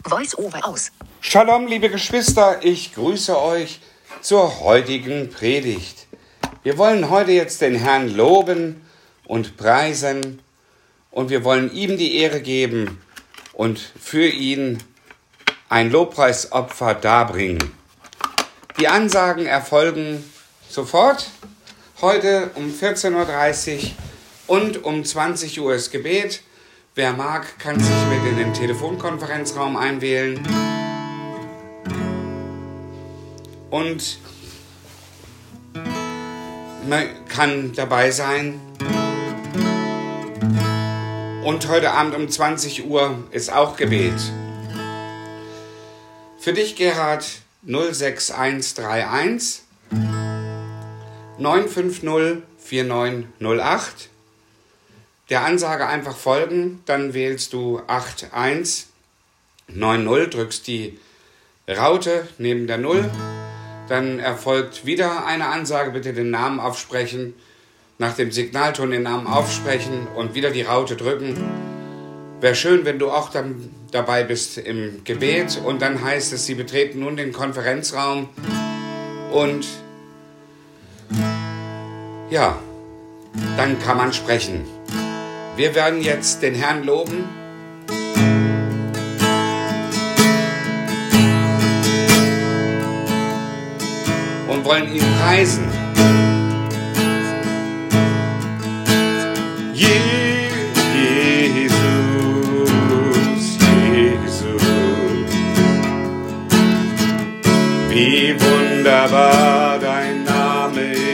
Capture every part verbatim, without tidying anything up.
Voice-over aus. Shalom, liebe Geschwister, ich grüße euch zur heutigen Predigt. Wir wollen heute jetzt den Herrn loben und preisen und wir wollen ihm die Ehre geben und für ihn ein Lobpreisopfer darbringen. Die Ansagen erfolgen sofort. Heute um vierzehn Uhr dreißig und um zwanzig Uhr ist Gebet. Wer mag, kann sich mit in den Telefonkonferenzraum einwählen. Und man kann dabei sein. Und heute Abend um zwanzig Uhr ist auch Gebet. Für dich, Gerhard, null sechs eins drei eins neun fünf null vier neun null acht. Der Ansage einfach folgen, dann wählst du acht eins neun null, drückst die Raute neben der null, dann erfolgt wieder eine Ansage, bitte den Namen aufsprechen, nach dem Signalton den Namen aufsprechen und wieder die Raute drücken. Wäre schön, wenn du auch dann dabei bist im Gebet und dann heißt es, Sie betreten nun den Konferenzraum und ja, dann kann man sprechen. Wir werden jetzt den Herrn loben. Und wollen ihn preisen. Jesus, Jesus, wie wunderbar dein Name ist.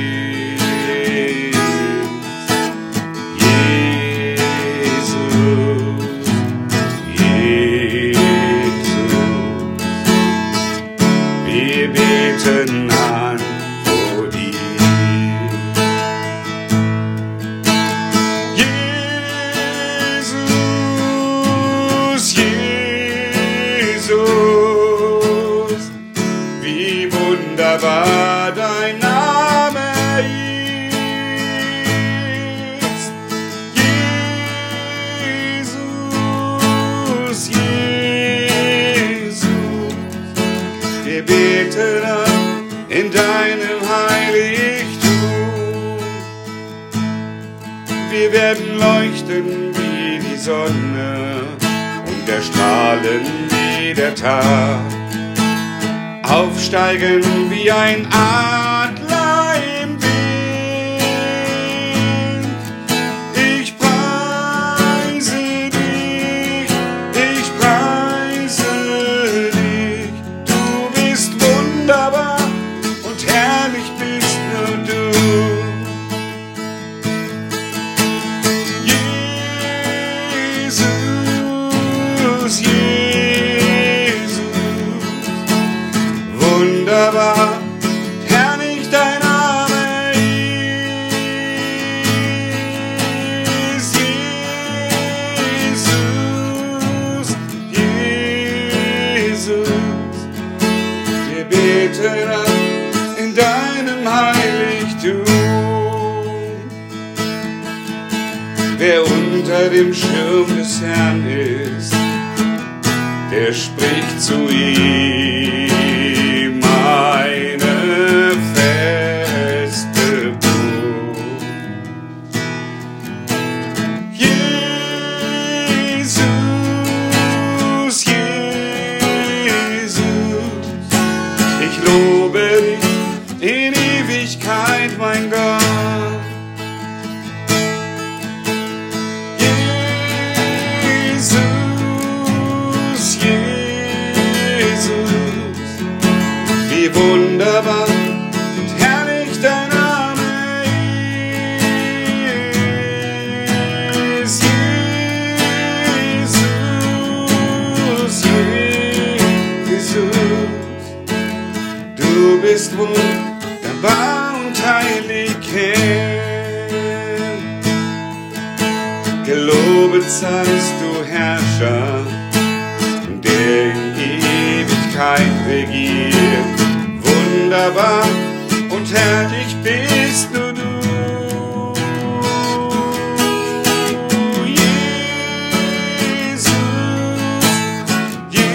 An vor dir. Jesus, Jesus, wie wunderbar dein Name ist. Jesus, Jesus, wir beten an in deinem Heiligtum. Wir werden leuchten wie die Sonne und erstrahlen wie der Tag, aufsteigen wie ein Adler im Wind. Ich preise dich, ich preise dich, du bist wunderbar. Herrlich bist nur du. Jesus, Jesus, wunderbar, herrlich dein Name ist. Jesus, Jesus, wir beten an in deinem Heiligtum. Wer unter dem Schirm des Herrn ist, der spricht zu ihm eine feste Burg. Jesus, Jesus, ich lobe dich in Ewigkeit, mein Gott. Jesus, Jesus, wie wunderbar und herrlich dein Name ist. Jesus, Jesus, du bist wunderbar und heilig, Herr. Gelobet seist du, Herrscher, der in Ewigkeit regiert. Wunderbar und herrlich bist nur du. Jesus, Jesus,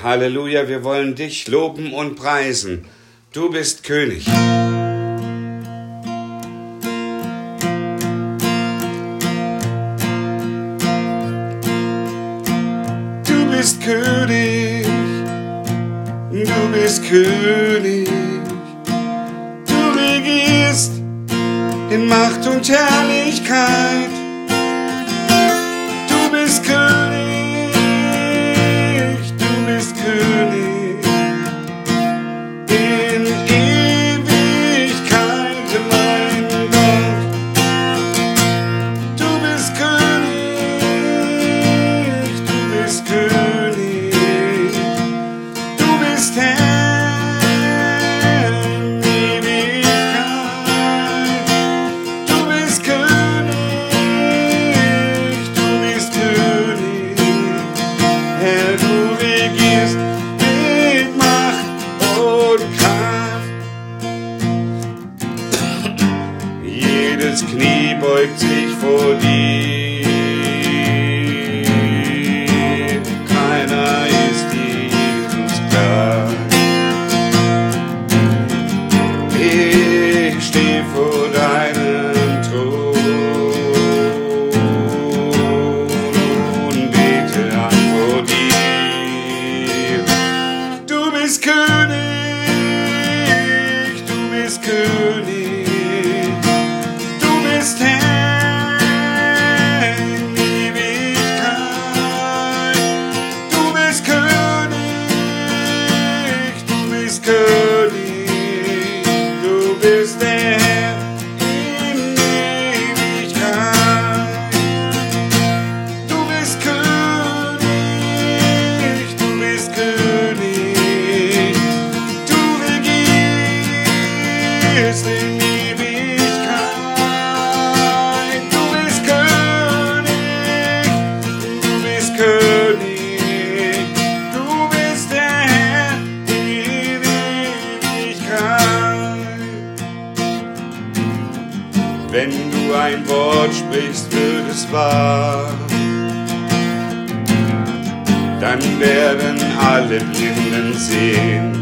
Halleluja, wir wollen dich loben und preisen. Du bist König. Du bist König, du bist König. Du regierst in Macht und Herrlichkeit. Du bist König, du bist König in Ewigkeit, mein Gott. Du bist König, du bist König, du bist Herr in Ewigkeit. Du bist König, du bist König, Herr, du regierst mit Macht und Kraft. Jedes Knie beugt sich vor dir, keiner ist Jesus gleich. Ich stehe vor deinem Thron und bete an vor dir. Du bist König, du bist König, du bist Herr in Ewigkeit. Du bist König, du bist König, du bist der Herr in Ewigkeit. Du bist König, du bist König, du regierst in Ewigkeit. Du bist König, du bist König, du bist der Herr in Ewigkeit. Wenn du ein Wort sprichst, wird es wahr. Dann werden alle Blinden sehen.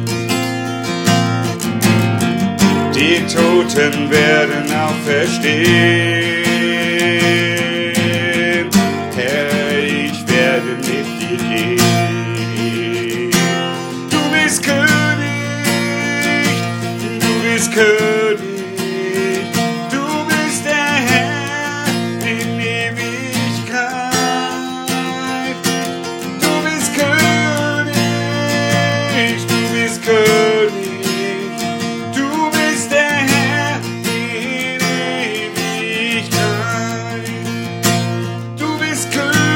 Die Toten werden auferstehen. Herr, ich werde mit dir gehen. Du bist König, du bist König, du bist der Herr in Ewigkeit. Du bist König, du bist König, du bist der Herr in Ewigkeit. Du bist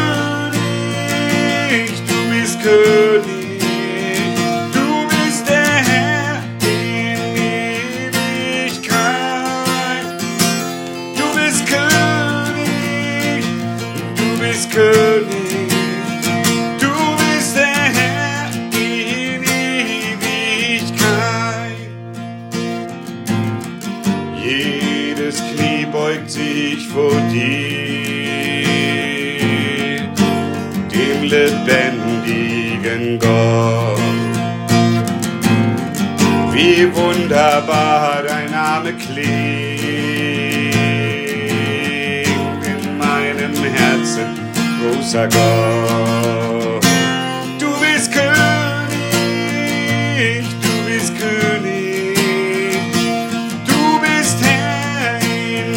König, du bist König, du bist der Herr in Ewigkeit. Du bist König, du bist König, du bist der Herr in Ewigkeit. Jedes Knie beugt sich vor dir, dem lebendigen Gott. Wie wunderbar dein Name klingt in meinem Herzen, großer Gott. Du bist König, du bist König, du bist Herr in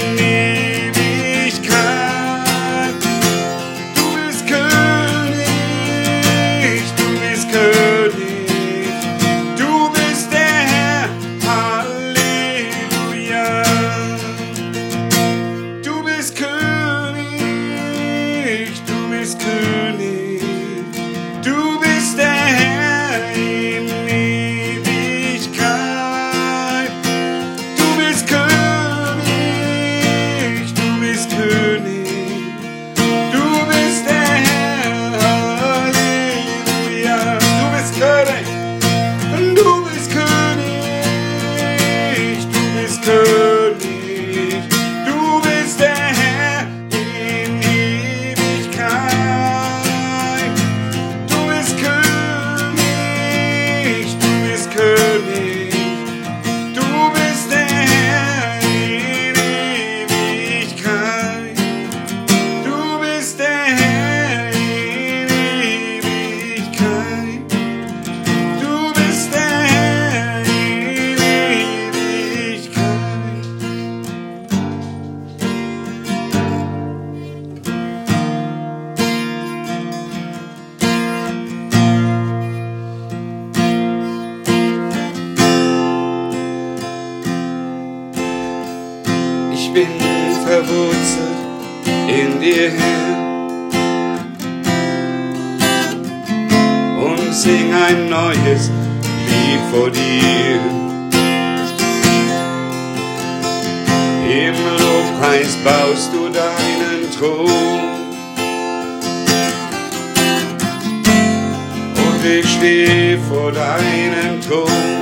Ewigkeit. Du bist König, du bist König, du bist der Herr, Halleluja. Du bist König, du bist König, bin verwurzelt in dir, Herr, und sing ein neues Lied vor dir. Im Lobpreis baust du deinen Thron, und ich stehe vor deinem Thron.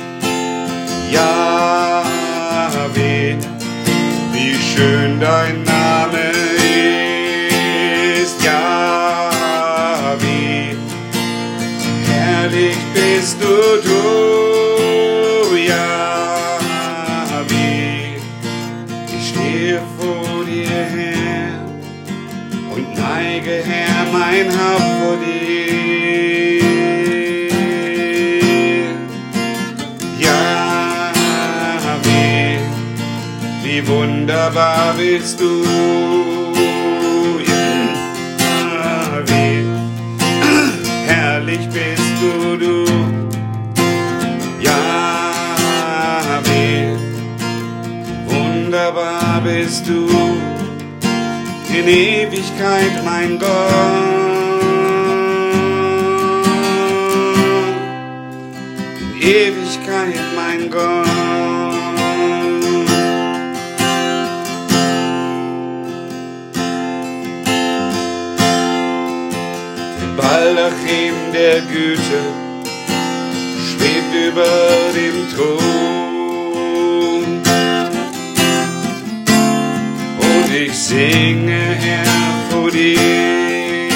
Jahwe, wie schön dein Name ist. Jahwe, herrlich bist du, du. Jahwe, ich stehe vor dir, Herr, und neige, Herr, mein Haupt vor dir. Wie wunderbar bist du, Jahwe, herrlich bist du, du, Jahwe, wunderbar bist du, in Ewigkeit, mein Gott, in Ewigkeit, mein Gott. Baldachin der Güte schwebt über dem Thron, und ich singe, Herr, vor dir.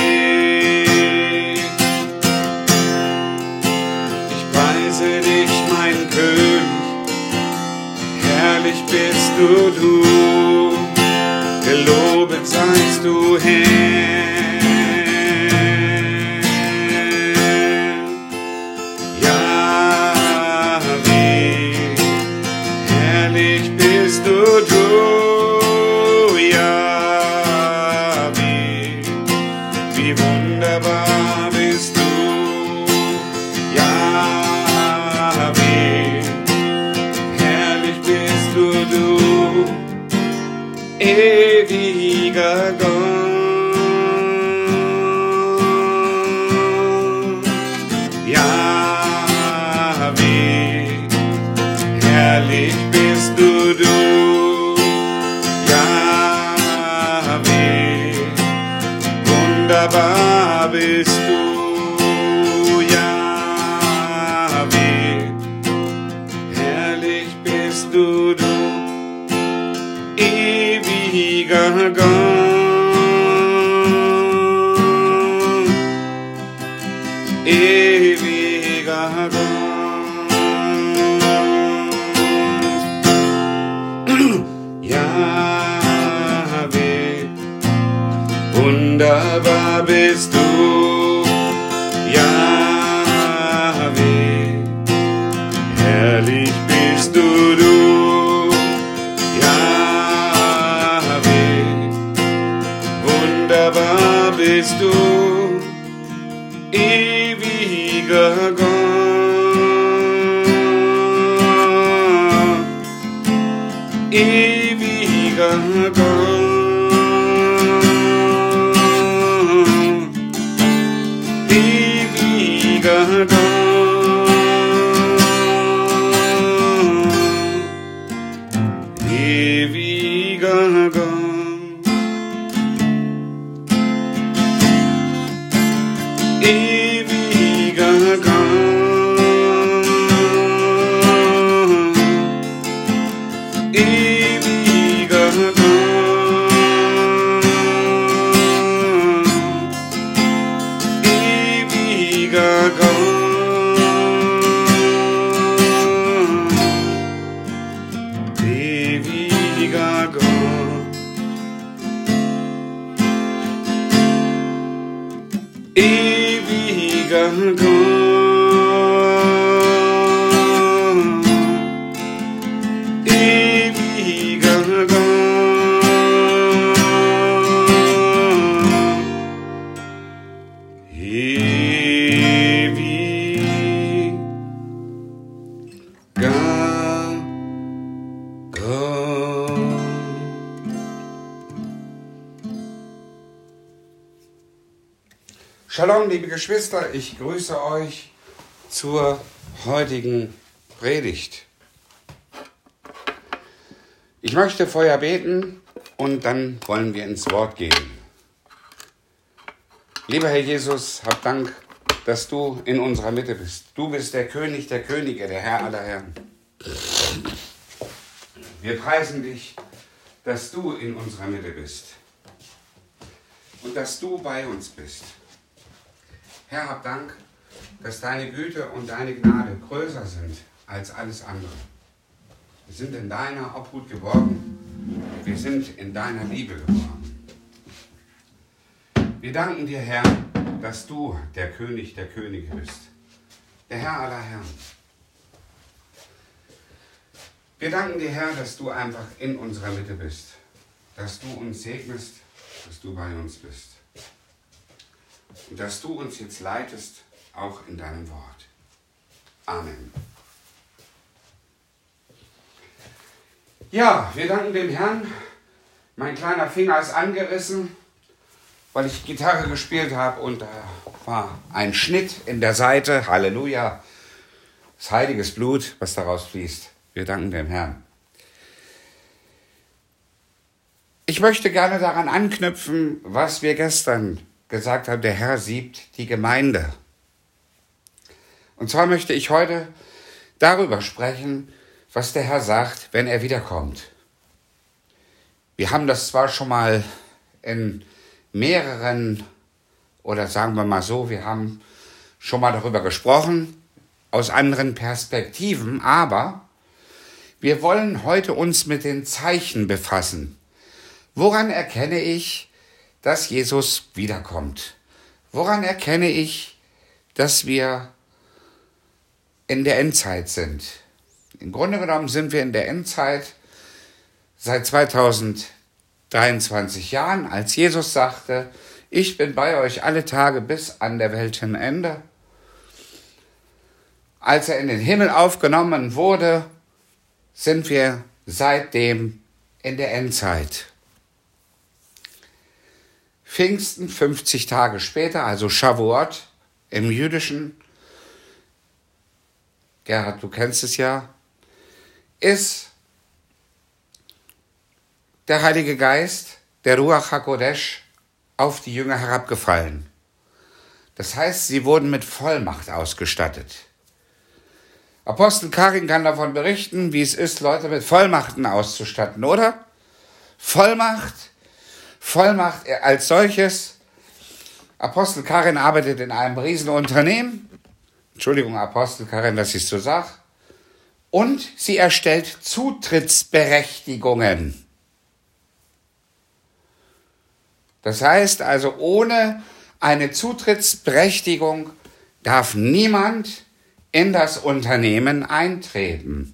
Ich preise dich, mein König, herrlich bist du, du, gelobet seist du, Herr. Wie wunderbar bist du, Jahwe, herrlich bist du, du, ewiger Gott. Jahwe, herrlich bist du, du, wunderbar bist du, Jahwe, herrlich bist du, du, ewiger Gott, ewiger Gott, Jahwe, wunderbar bist du, Jahwe, herrlich bist du, du, Jahwe, wunderbar bist du, ewiger Gott, ewiger Gott. Ewiger Gott, ewiger Gott, ewiger Gott, ewiger Gott, ewiger Gott, ewiger Gott, ewiger Gott, ewiger Gott. Shalom, liebe Geschwister, ich grüße euch zur heutigen Predigt. Ich möchte vorher beten und dann wollen wir ins Wort gehen. Lieber Herr Jesus, hab Dank, dass du in unserer Mitte bist. Du bist der König der Könige, der Herr aller Herren. Wir preisen dich, dass du in unserer Mitte bist und dass du bei uns bist. Herr, hab Dank, dass deine Güte und deine Gnade größer sind als alles andere. Wir sind in deiner Obhut geborgen. Wir sind in deiner Liebe geborgen. Wir danken dir, Herr, dass du der König der Könige bist, der Herr aller Herren. Wir danken dir, Herr, dass du einfach in unserer Mitte bist, dass du uns segnest, dass du bei uns bist. Und dass du uns jetzt leitest, auch in deinem Wort. Amen. Ja, wir danken dem Herrn. Mein kleiner Finger ist angerissen, weil ich Gitarre gespielt habe und da war ein Schnitt in der Seite. Halleluja. Das heiliges Blut, was daraus fließt. Wir danken dem Herrn. Ich möchte gerne daran anknüpfen, was wir gestern gesagt haben, der Herr siebt die Gemeinde. Und zwar möchte ich heute darüber sprechen, was der Herr sagt, wenn er wiederkommt. Wir haben das zwar schon mal in mehreren, oder sagen wir mal so, wir haben schon mal darüber gesprochen, aus anderen Perspektiven, aber wir wollen heute uns mit den Zeichen befassen. Woran erkenne ich, dass Jesus wiederkommt? Woran erkenne ich, dass wir in der Endzeit sind? Im Grunde genommen sind wir in der Endzeit seit zweitausenddreiundzwanzig Jahren, als Jesus sagte, ich bin bei euch alle Tage bis an der Weltenende. Als er in den Himmel aufgenommen wurde, sind wir seitdem in der Endzeit. Pfingsten, fünfzig Tage später, also Shavuot im Jüdischen, Gerhard, du kennst es ja, ist der Heilige Geist, der Ruach HaKodesh, auf die Jünger herabgefallen. Das heißt, sie wurden mit Vollmacht ausgestattet. Apostel Karin kann davon berichten, wie es ist, Leute mit Vollmachten auszustatten, oder? Vollmacht, Vollmacht als solches. Apostel Karin arbeitet in einem Riesenunternehmen. Entschuldigung, Apostel Karin, dass ich es so sage. Und sie erstellt Zutrittsberechtigungen. Das heißt also, ohne eine Zutrittsberechtigung darf niemand in das Unternehmen eintreten.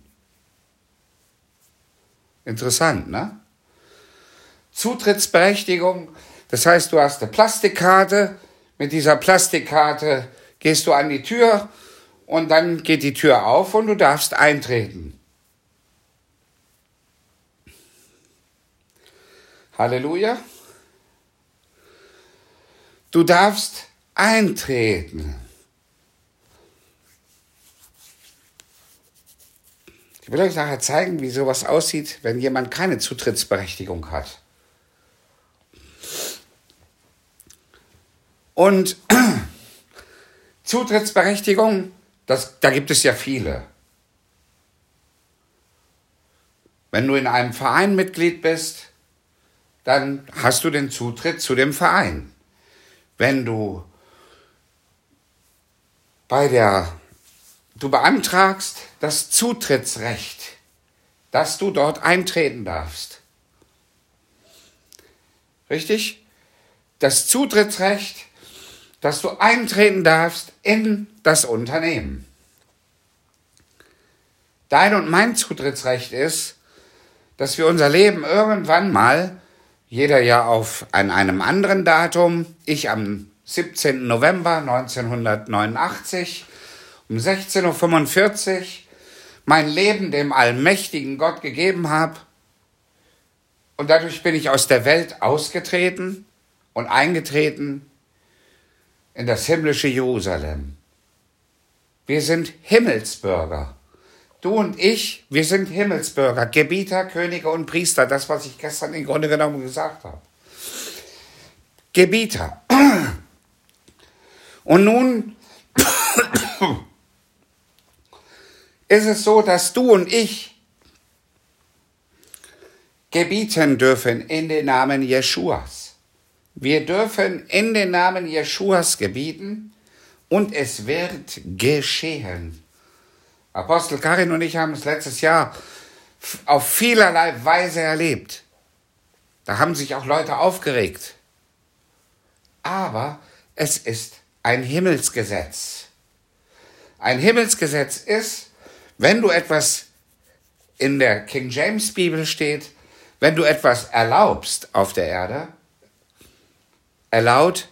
Interessant, ne? Zutrittsberechtigung, das heißt, du hast eine Plastikkarte, mit dieser Plastikkarte gehst du an die Tür und dann geht die Tür auf und du darfst eintreten. Halleluja. Du darfst eintreten. Ich will euch nachher zeigen, wie sowas aussieht, wenn jemand keine Zutrittsberechtigung hat. Und Zutrittsberechtigung, das, da gibt es ja viele. Wenn du in einem Verein Mitglied bist, dann hast du den Zutritt zu dem Verein. Wenn du bei der, du beantragst das Zutrittsrecht, dass du dort eintreten darfst. Richtig? Das Zutrittsrecht, dass du eintreten darfst in das Unternehmen. Dein und mein Zutrittsrecht ist, dass wir unser Leben irgendwann mal, jeder ja auf an einem anderen Datum, ich am siebzehnten November neunzehnhundertneunundachtzig um sechzehn Uhr fünfundvierzig mein Leben dem allmächtigen Gott gegeben habe. Und dadurch bin ich aus der Welt ausgetreten und eingetreten in das himmlische Jerusalem. Wir sind Himmelsbürger. Du und ich, wir sind Himmelsbürger, Gebieter, Könige und Priester. Das, was ich gestern im Grunde genommen gesagt habe. Gebieter. Und nun ist es so, dass du und ich gebieten dürfen in den Namen Jeschuas. Wir dürfen in den Namen Jeschuas gebieten und es wird geschehen. Apostel Karin und ich haben es letztes Jahr auf vielerlei Weise erlebt. Da haben sich auch Leute aufgeregt. Aber es ist ein Himmelsgesetz. Ein Himmelsgesetz ist, wenn du etwas in der King James Bibel steht, wenn du etwas erlaubst auf der Erde, erlaubt,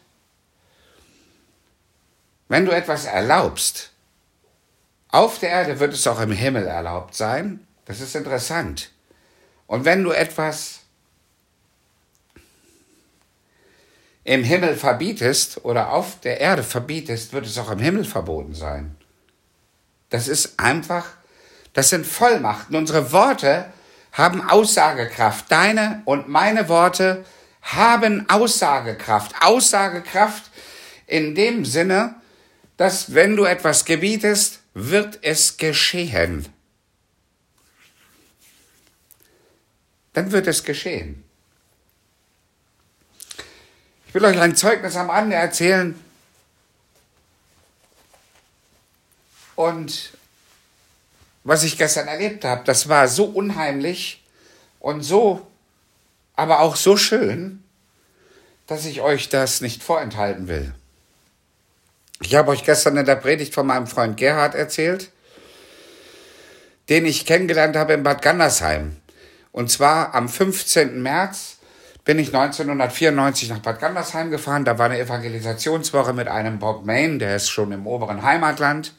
wenn du etwas erlaubst, auf der Erde wird es auch im Himmel erlaubt sein. Das ist interessant. Und wenn du etwas im Himmel verbietest oder auf der Erde verbietest, wird es auch im Himmel verboten sein. Das ist einfach, das sind Vollmachten. Unsere Worte haben Aussagekraft. Deine und meine Worte haben Aussagekraft. Aussagekraft in dem Sinne, dass wenn du etwas gebietest, wird es geschehen. Dann wird es geschehen. Ich will euch ein Zeugnis am Rande erzählen. Und was ich gestern erlebt habe, das war so unheimlich und so, aber auch so schön, dass ich euch das nicht vorenthalten will. Ich habe euch gestern in der Predigt von meinem Freund Gerhard erzählt, den ich kennengelernt habe in Bad Gandersheim. Und zwar am fünfzehnten März bin ich neunzehnhundertvierundneunzig nach Bad Gandersheim gefahren. Da war eine Evangelisationswoche mit einem Bob Main, der ist schon im oberen Heimatland.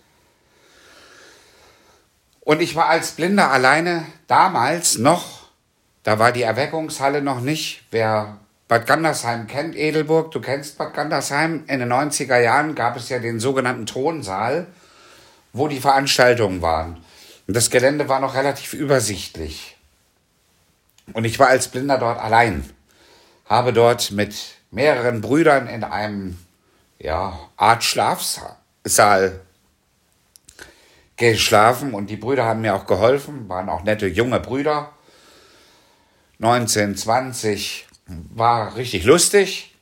Und ich war als Blinder alleine, damals noch, da war die Erweckungshalle noch nicht. Wer Bad Gandersheim kennt, Edelburg, du kennst Bad Gandersheim. In den neunziger Jahren gab es ja den sogenannten Thronsaal, wo die Veranstaltungen waren. Und das Gelände war noch relativ übersichtlich. Und ich war als Blinder dort allein. Habe dort mit mehreren Brüdern in einem, ja, Art Schlafsaal geschlafen. Und die Brüder haben mir auch geholfen, waren auch nette junge Brüder. neunzehn, zwanzig, war richtig lustig.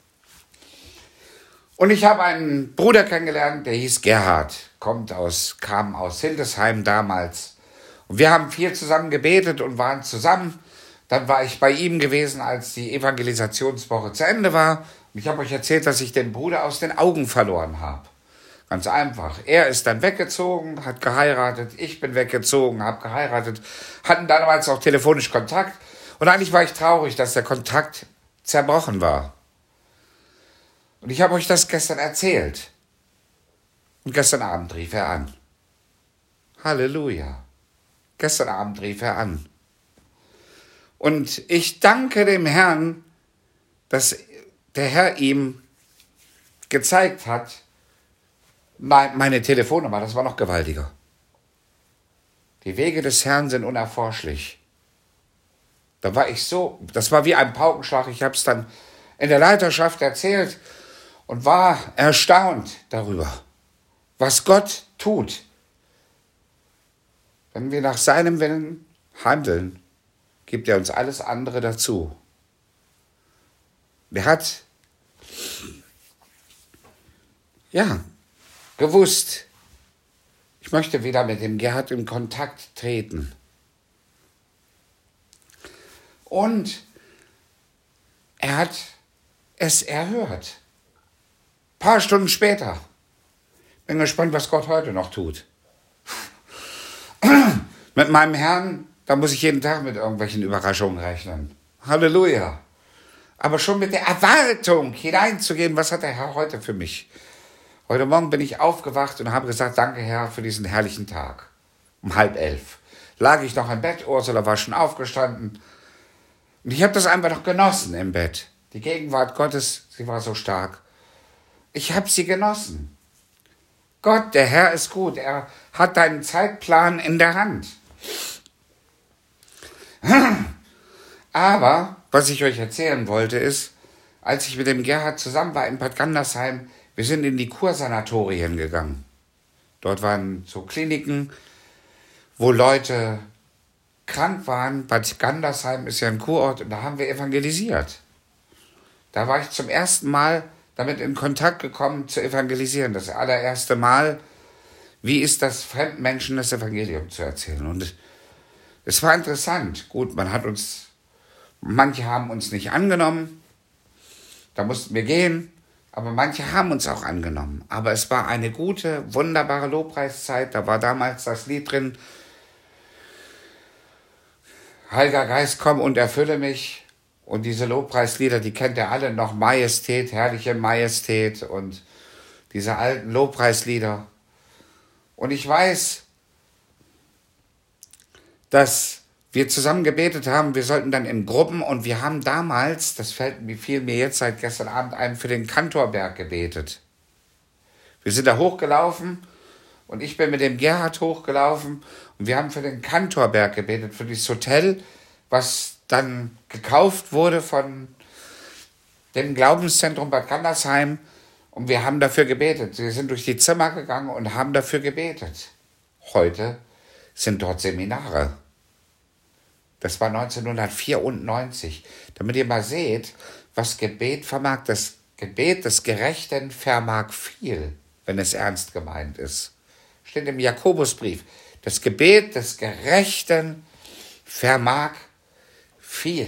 Und ich habe einen Bruder kennengelernt, der hieß Gerhard, kommt aus, kam aus Hildesheim damals. Und wir haben viel zusammen gebetet und waren zusammen. Dann war ich bei ihm gewesen, als die Evangelisationswoche zu Ende war. Und ich habe euch erzählt, dass ich den Bruder aus den Augen verloren habe. Ganz einfach. Er ist dann weggezogen, hat geheiratet. Ich bin weggezogen, habe geheiratet. Hatten damals auch telefonisch Kontakt. Und eigentlich war ich traurig, dass der Kontakt zerbrochen war. Und ich habe euch das gestern erzählt. Und gestern Abend rief er an. Halleluja. Gestern Abend rief er an. Und ich danke dem Herrn, dass der Herr ihm gezeigt hat, meine Telefonnummer, das war noch gewaltiger. Die Wege des Herrn sind unerforschlich. Da war ich so, das war wie ein Paukenschlag. Ich habe es dann in der Leiterschaft erzählt und war erstaunt darüber, was Gott tut, wenn wir nach seinem Willen handeln. Gibt er uns alles andere dazu. Er hat, ja, gewusst, ich möchte wieder mit dem Gerhard in Kontakt treten. Und er hat es erhört. Ein paar Stunden später. Bin gespannt, was Gott heute noch tut. Mit meinem Herrn, da muss ich jeden Tag mit irgendwelchen Überraschungen rechnen. Halleluja. Aber schon mit der Erwartung hineinzugehen, was hat der Herr heute für mich? Heute Morgen bin ich aufgewacht und habe gesagt, danke Herr für diesen herrlichen Tag. Um halb elf lag ich noch im Bett, Ursula war schon aufgestanden. Und ich habe das einfach noch genossen im Bett. Die Gegenwart Gottes, sie war so stark. Ich habe sie genossen. Gott, der Herr ist gut. Er hat deinen Zeitplan in der Hand. Aber, was ich euch erzählen wollte, ist, als ich mit dem Gerhard zusammen war in Bad Gandersheim, wir sind in die Kursanatorien gegangen. Dort waren so Kliniken, wo Leute krank waren. Bad Gandersheim ist ja ein Kurort und da haben wir evangelisiert. Da war ich zum ersten Mal damit in Kontakt gekommen zu evangelisieren. Das allererste Mal, wie ist das, fremden Menschen das Evangelium zu erzählen. Und es war interessant. Gut, man hat uns, manche haben uns nicht angenommen, da mussten wir gehen, aber manche haben uns auch angenommen. Aber es war eine gute, wunderbare Lobpreiszeit. Da war damals das Lied drin, Heiliger Geist, komm und erfülle mich. Und diese Lobpreislieder, die kennt ihr alle noch, Majestät, herrliche Majestät und diese alten Lobpreislieder. Und ich weiß, dass wir zusammen gebetet haben, wir sollten dann in Gruppen und wir haben damals, das fällt mir, fiel mir jetzt seit gestern Abend ein, für den Kantorberg gebetet. Wir sind da hochgelaufen und ich bin mit dem Gerhard hochgelaufen und wir haben für den Kantorberg gebetet, für dieses Hotel, was dann gekauft wurde von dem Glaubenszentrum Bad Gandersheim und wir haben dafür gebetet. Wir sind durch die Zimmer gegangen und haben dafür gebetet. Heute sind dort Seminare. Das war neunzehnhundertvierundneunzig. Damit ihr mal seht, was Gebet vermag. Das Gebet des Gerechten vermag viel, wenn es ernst gemeint ist. Steht im Jakobusbrief. Das Gebet des Gerechten vermag viel.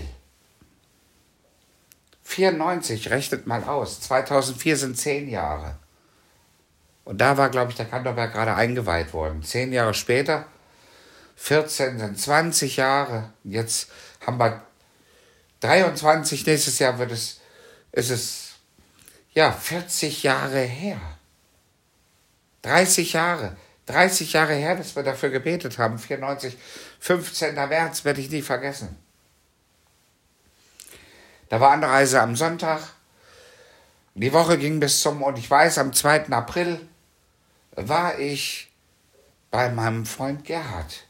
vierundneunzig, rechnet mal aus. zweitausendvier sind zehn Jahre. Und da war, glaube ich, der Kantorberg gerade eingeweiht worden. Zehn Jahre später, vierzehn sind zwanzig Jahre. Jetzt haben wir dreiundzwanzig, nächstes Jahr wird es, ist es, ja, vierzig Jahre her. dreißig Jahre. dreißig Jahre her, dass wir dafür gebetet haben. vierundneunzig, fünfzehnten März, werde ich nie vergessen. Da war Anreise am Sonntag. Die Woche ging bis zum, und ich weiß, am zweiten April war ich bei meinem Freund Gerhard.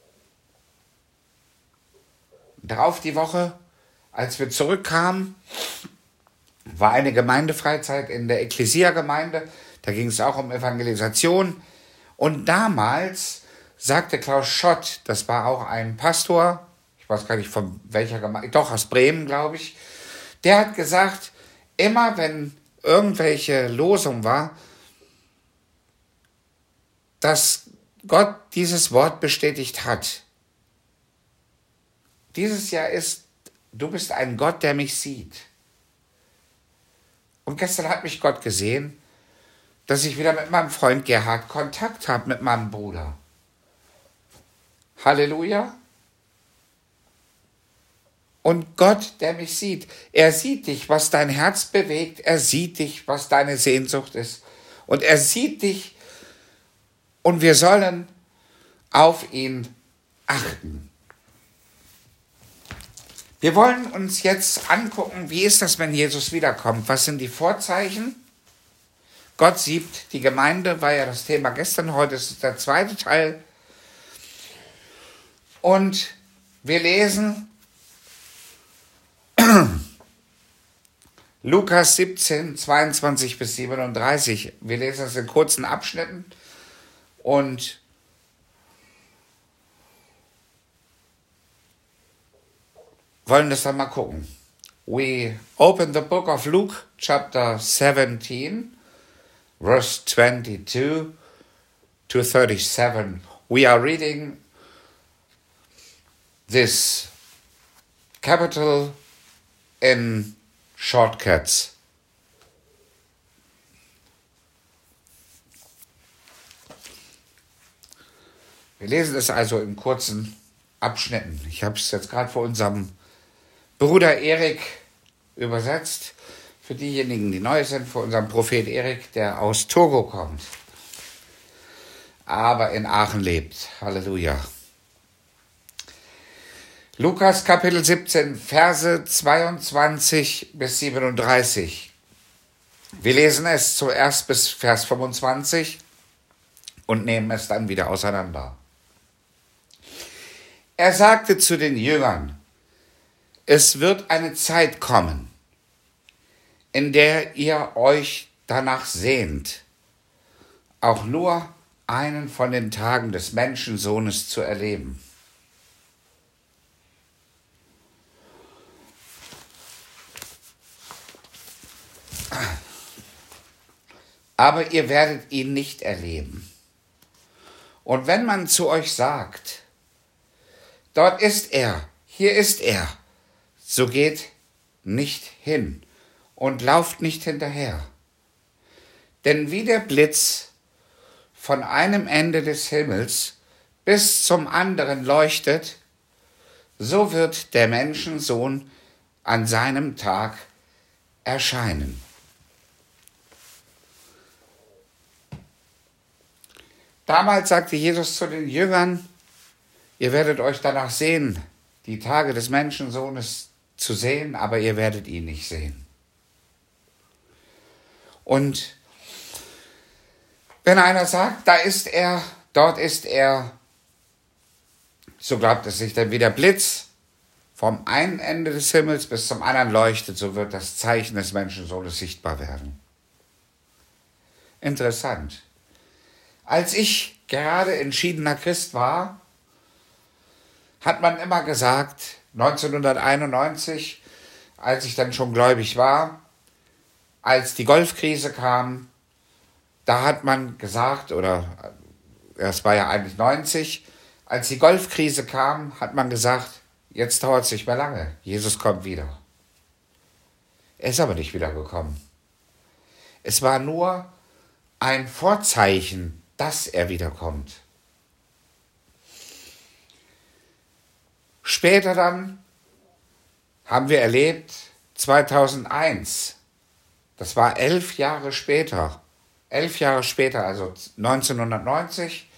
Darauf die Woche, als wir zurückkamen, war eine Gemeindefreizeit in der Ekklesia-Gemeinde. Da ging es auch um Evangelisation. Und damals sagte Klaus Schott, das war auch ein Pastor, ich weiß gar nicht von welcher Gemeinde, doch aus Bremen, glaube ich, der hat gesagt, immer wenn irgendwelche Losung war, dass Gott dieses Wort bestätigt hat. Dieses Jahr ist, du bist ein Gott, der mich sieht. Und gestern hat mich Gott gesehen, dass ich wieder mit meinem Freund Gerhard Kontakt habe, mit meinem Bruder. Halleluja. Und Gott, der mich sieht, er sieht dich, was dein Herz bewegt, er sieht dich, was deine Sehnsucht ist. Und er sieht dich und wir sollen auf ihn achten. Wir wollen uns jetzt angucken, wie ist das, wenn Jesus wiederkommt? Was sind die Vorzeichen? Gott siebt die Gemeinde, war ja das Thema gestern, heute ist der zweite Teil. Und wir lesen Lukas siebzehn, zweiundzwanzig bis siebenunddreißig. Wir lesen das in kurzen Abschnitten und wollen das dann mal gucken. We open the book of Luke, chapter seventeen, verse twenty-two to thirty-seven. We are reading this capital in shortcuts. Wir lesen es also in kurzen Abschnitten. Ich habe es jetzt gerade vor unserem Bruder Erik übersetzt. Für diejenigen, die neu sind, für unseren Prophet Erik, der aus Togo kommt, aber in Aachen lebt. Halleluja. Lukas Kapitel siebzehn, Verse zweiundzwanzig bis siebenunddreißig. Wir lesen es zuerst bis Vers fünfundzwanzig und nehmen es dann wieder auseinander. Er sagte zu den Jüngern: Es wird eine Zeit kommen, in der ihr euch danach sehnt, auch nur einen von den Tagen des Menschensohnes zu erleben. Aber ihr werdet ihn nicht erleben. Und wenn man zu euch sagt: Dort ist er, hier ist er, so geht nicht hin und lauft nicht hinterher. Denn wie der Blitz von einem Ende des Himmels bis zum anderen leuchtet, so wird der Menschensohn an seinem Tag erscheinen. Damals sagte Jesus zu den Jüngern: Ihr werdet euch danach sehen, die Tage des Menschensohnes zu sehen, aber ihr werdet ihn nicht sehen. Und wenn einer sagt, da ist er, dort ist er, so glaubt es sich, denn wie der Blitz vom einen Ende des Himmels bis zum anderen leuchtet, so wird das Zeichen des Menschensohnes sichtbar werden. Interessant. Als ich gerade entschiedener Christ war, hat man immer gesagt, neunzehnhunderteinundneunzig, als ich dann schon gläubig war, als die Golfkrise kam, da hat man gesagt, oder es war ja eigentlich neunzig, als die Golfkrise kam, hat man gesagt, jetzt dauert es nicht mehr lange, Jesus kommt wieder. Er ist aber nicht wiedergekommen. Es war nur ein Vorzeichen, dass er wiederkommt. Später dann haben wir erlebt, zweitausendeins, das war elf Jahre später, elf Jahre später, also neunzehnhundertneunzig,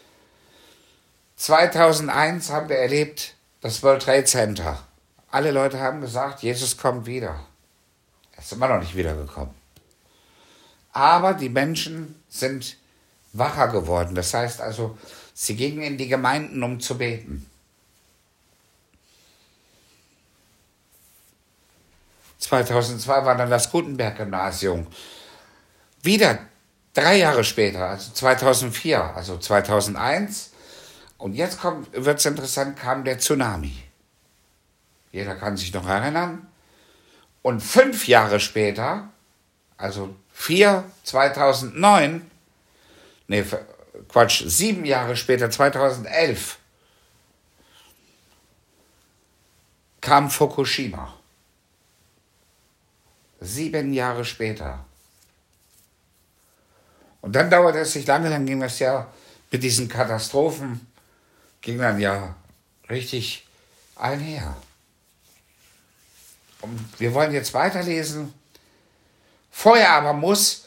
zweitausendeins haben wir erlebt, das World Trade Center. Alle Leute haben gesagt, Jesus kommt wieder. Er ist immer noch nicht wiedergekommen. Aber die Menschen sind wacher geworden. Das heißt also, sie gingen in die Gemeinden, um zu beten. zweitausendzwei war dann das Gutenberg-Gymnasium. Wieder drei Jahre später, also zweitausendvier, also zweitausendeins. Und jetzt wird es interessant, kam der Tsunami. Jeder kann sich noch erinnern. Und fünf Jahre später, also vier, zweitausendneun, nee, Quatsch, sieben Jahre später, zweitausendelf, kam Fukushima. Sieben Jahre später. Und dann dauerte es nicht lange, dann ging das ja mit diesen Katastrophen, ging dann ja richtig einher. Und wir wollen jetzt weiterlesen. Vorher aber muss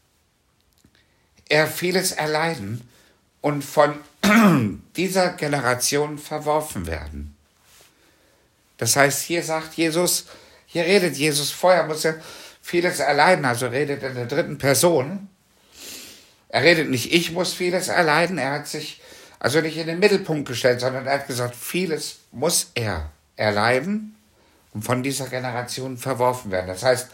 er vieles erleiden und von dieser Generation verworfen werden. Das heißt, hier sagt Jesus, hier redet Jesus, vorher muss er vieles erleiden, also redet in der dritten Person. Er redet nicht, ich muss vieles erleiden, er hat sich also nicht in den Mittelpunkt gestellt, sondern er hat gesagt, vieles muss er erleiden und von dieser Generation verworfen werden. Das heißt,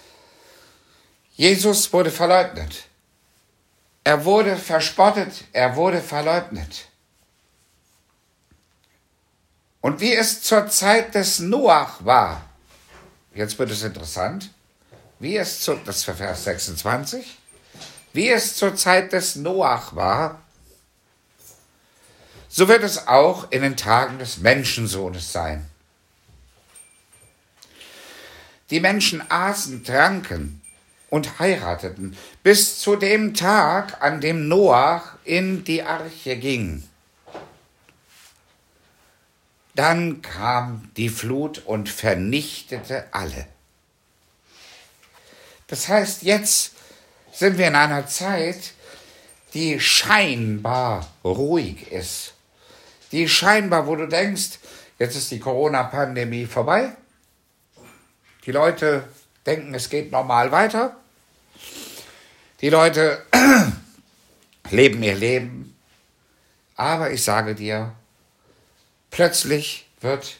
Jesus wurde verleugnet. Er wurde verspottet, er wurde verleugnet. Und wie es zur Zeit des Noach war, jetzt wird es interessant, wie es zu, das ist für Vers sechsundzwanzig, wie es zur Zeit des Noach war, so wird es auch in den Tagen des Menschensohnes sein. Die Menschen aßen, tranken und heirateten bis zu dem Tag, an dem Noach in die Arche ging. Dann kam die Flut und vernichtete alle. Das heißt, jetzt sind wir in einer Zeit, die scheinbar ruhig ist. Die scheinbar, wo du denkst, jetzt ist die Corona-Pandemie vorbei. Die Leute denken, es geht normal weiter. Die Leute leben ihr Leben, aber ich sage dir, plötzlich wird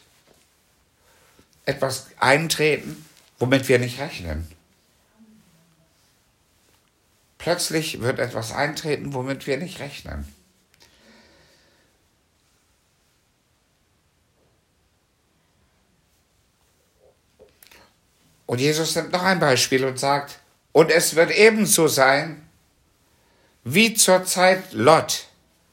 etwas eintreten, womit wir nicht rechnen. Plötzlich wird etwas eintreten, womit wir nicht rechnen. Und Jesus nimmt noch ein Beispiel und sagt, und es wird ebenso sein, wie zur Zeit Lot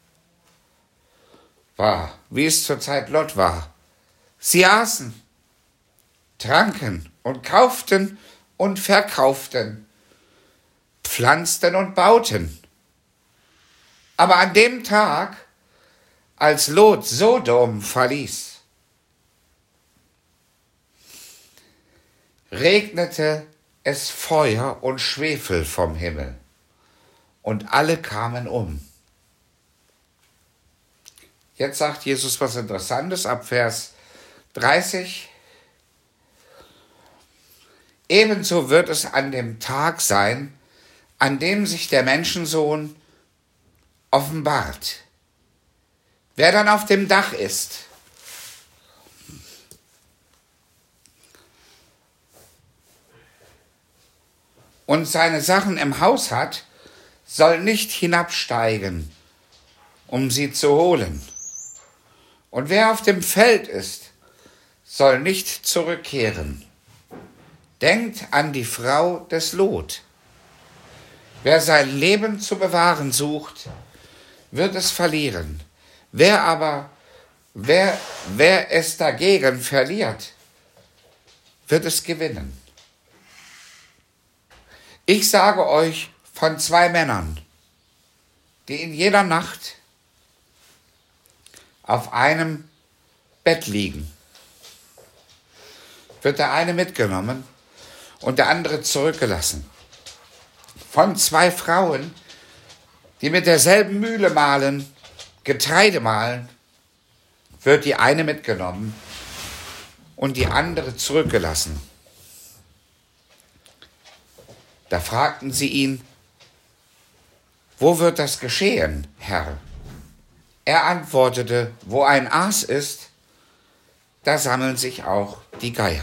war, wie es zur Zeit Lot war. Sie aßen, tranken und kauften und verkauften, pflanzten und bauten. Aber an dem Tag, als Lot Sodom verließ, regnete es Feuer und Schwefel vom Himmel, und alle kamen um. Jetzt sagt Jesus was Interessantes ab Vers dreißig. Ebenso wird es an dem Tag sein, an dem sich der Menschensohn offenbart. Wer dann auf dem Dach ist, und seine Sachen im Haus hat, soll nicht hinabsteigen, um sie zu holen. Und wer auf dem Feld ist, soll nicht zurückkehren. Denkt an die Frau des Lot. Wer sein Leben zu bewahren sucht, wird es verlieren. Wer aber, wer, wer es dagegen verliert, wird es gewinnen. Ich sage euch von zwei Männern, die in jeder Nacht auf einem Bett liegen, wird der eine mitgenommen und der andere zurückgelassen. Von zwei Frauen, die mit derselben Mühle mahlen, Getreide mahlen, wird die eine mitgenommen und die andere zurückgelassen. Da fragten sie ihn, wo wird das geschehen, Herr? Er antwortete, wo ein Aas ist, da sammeln sich auch die Geier.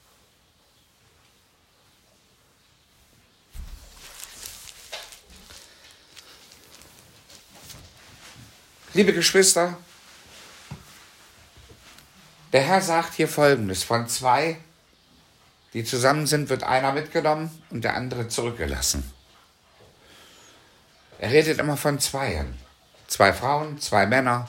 Liebe Geschwister, der Herr sagt hier Folgendes: Von zwei, die zusammen sind, wird einer mitgenommen und der andere zurückgelassen. Er redet immer von Zweien. Zwei Frauen, zwei Männer.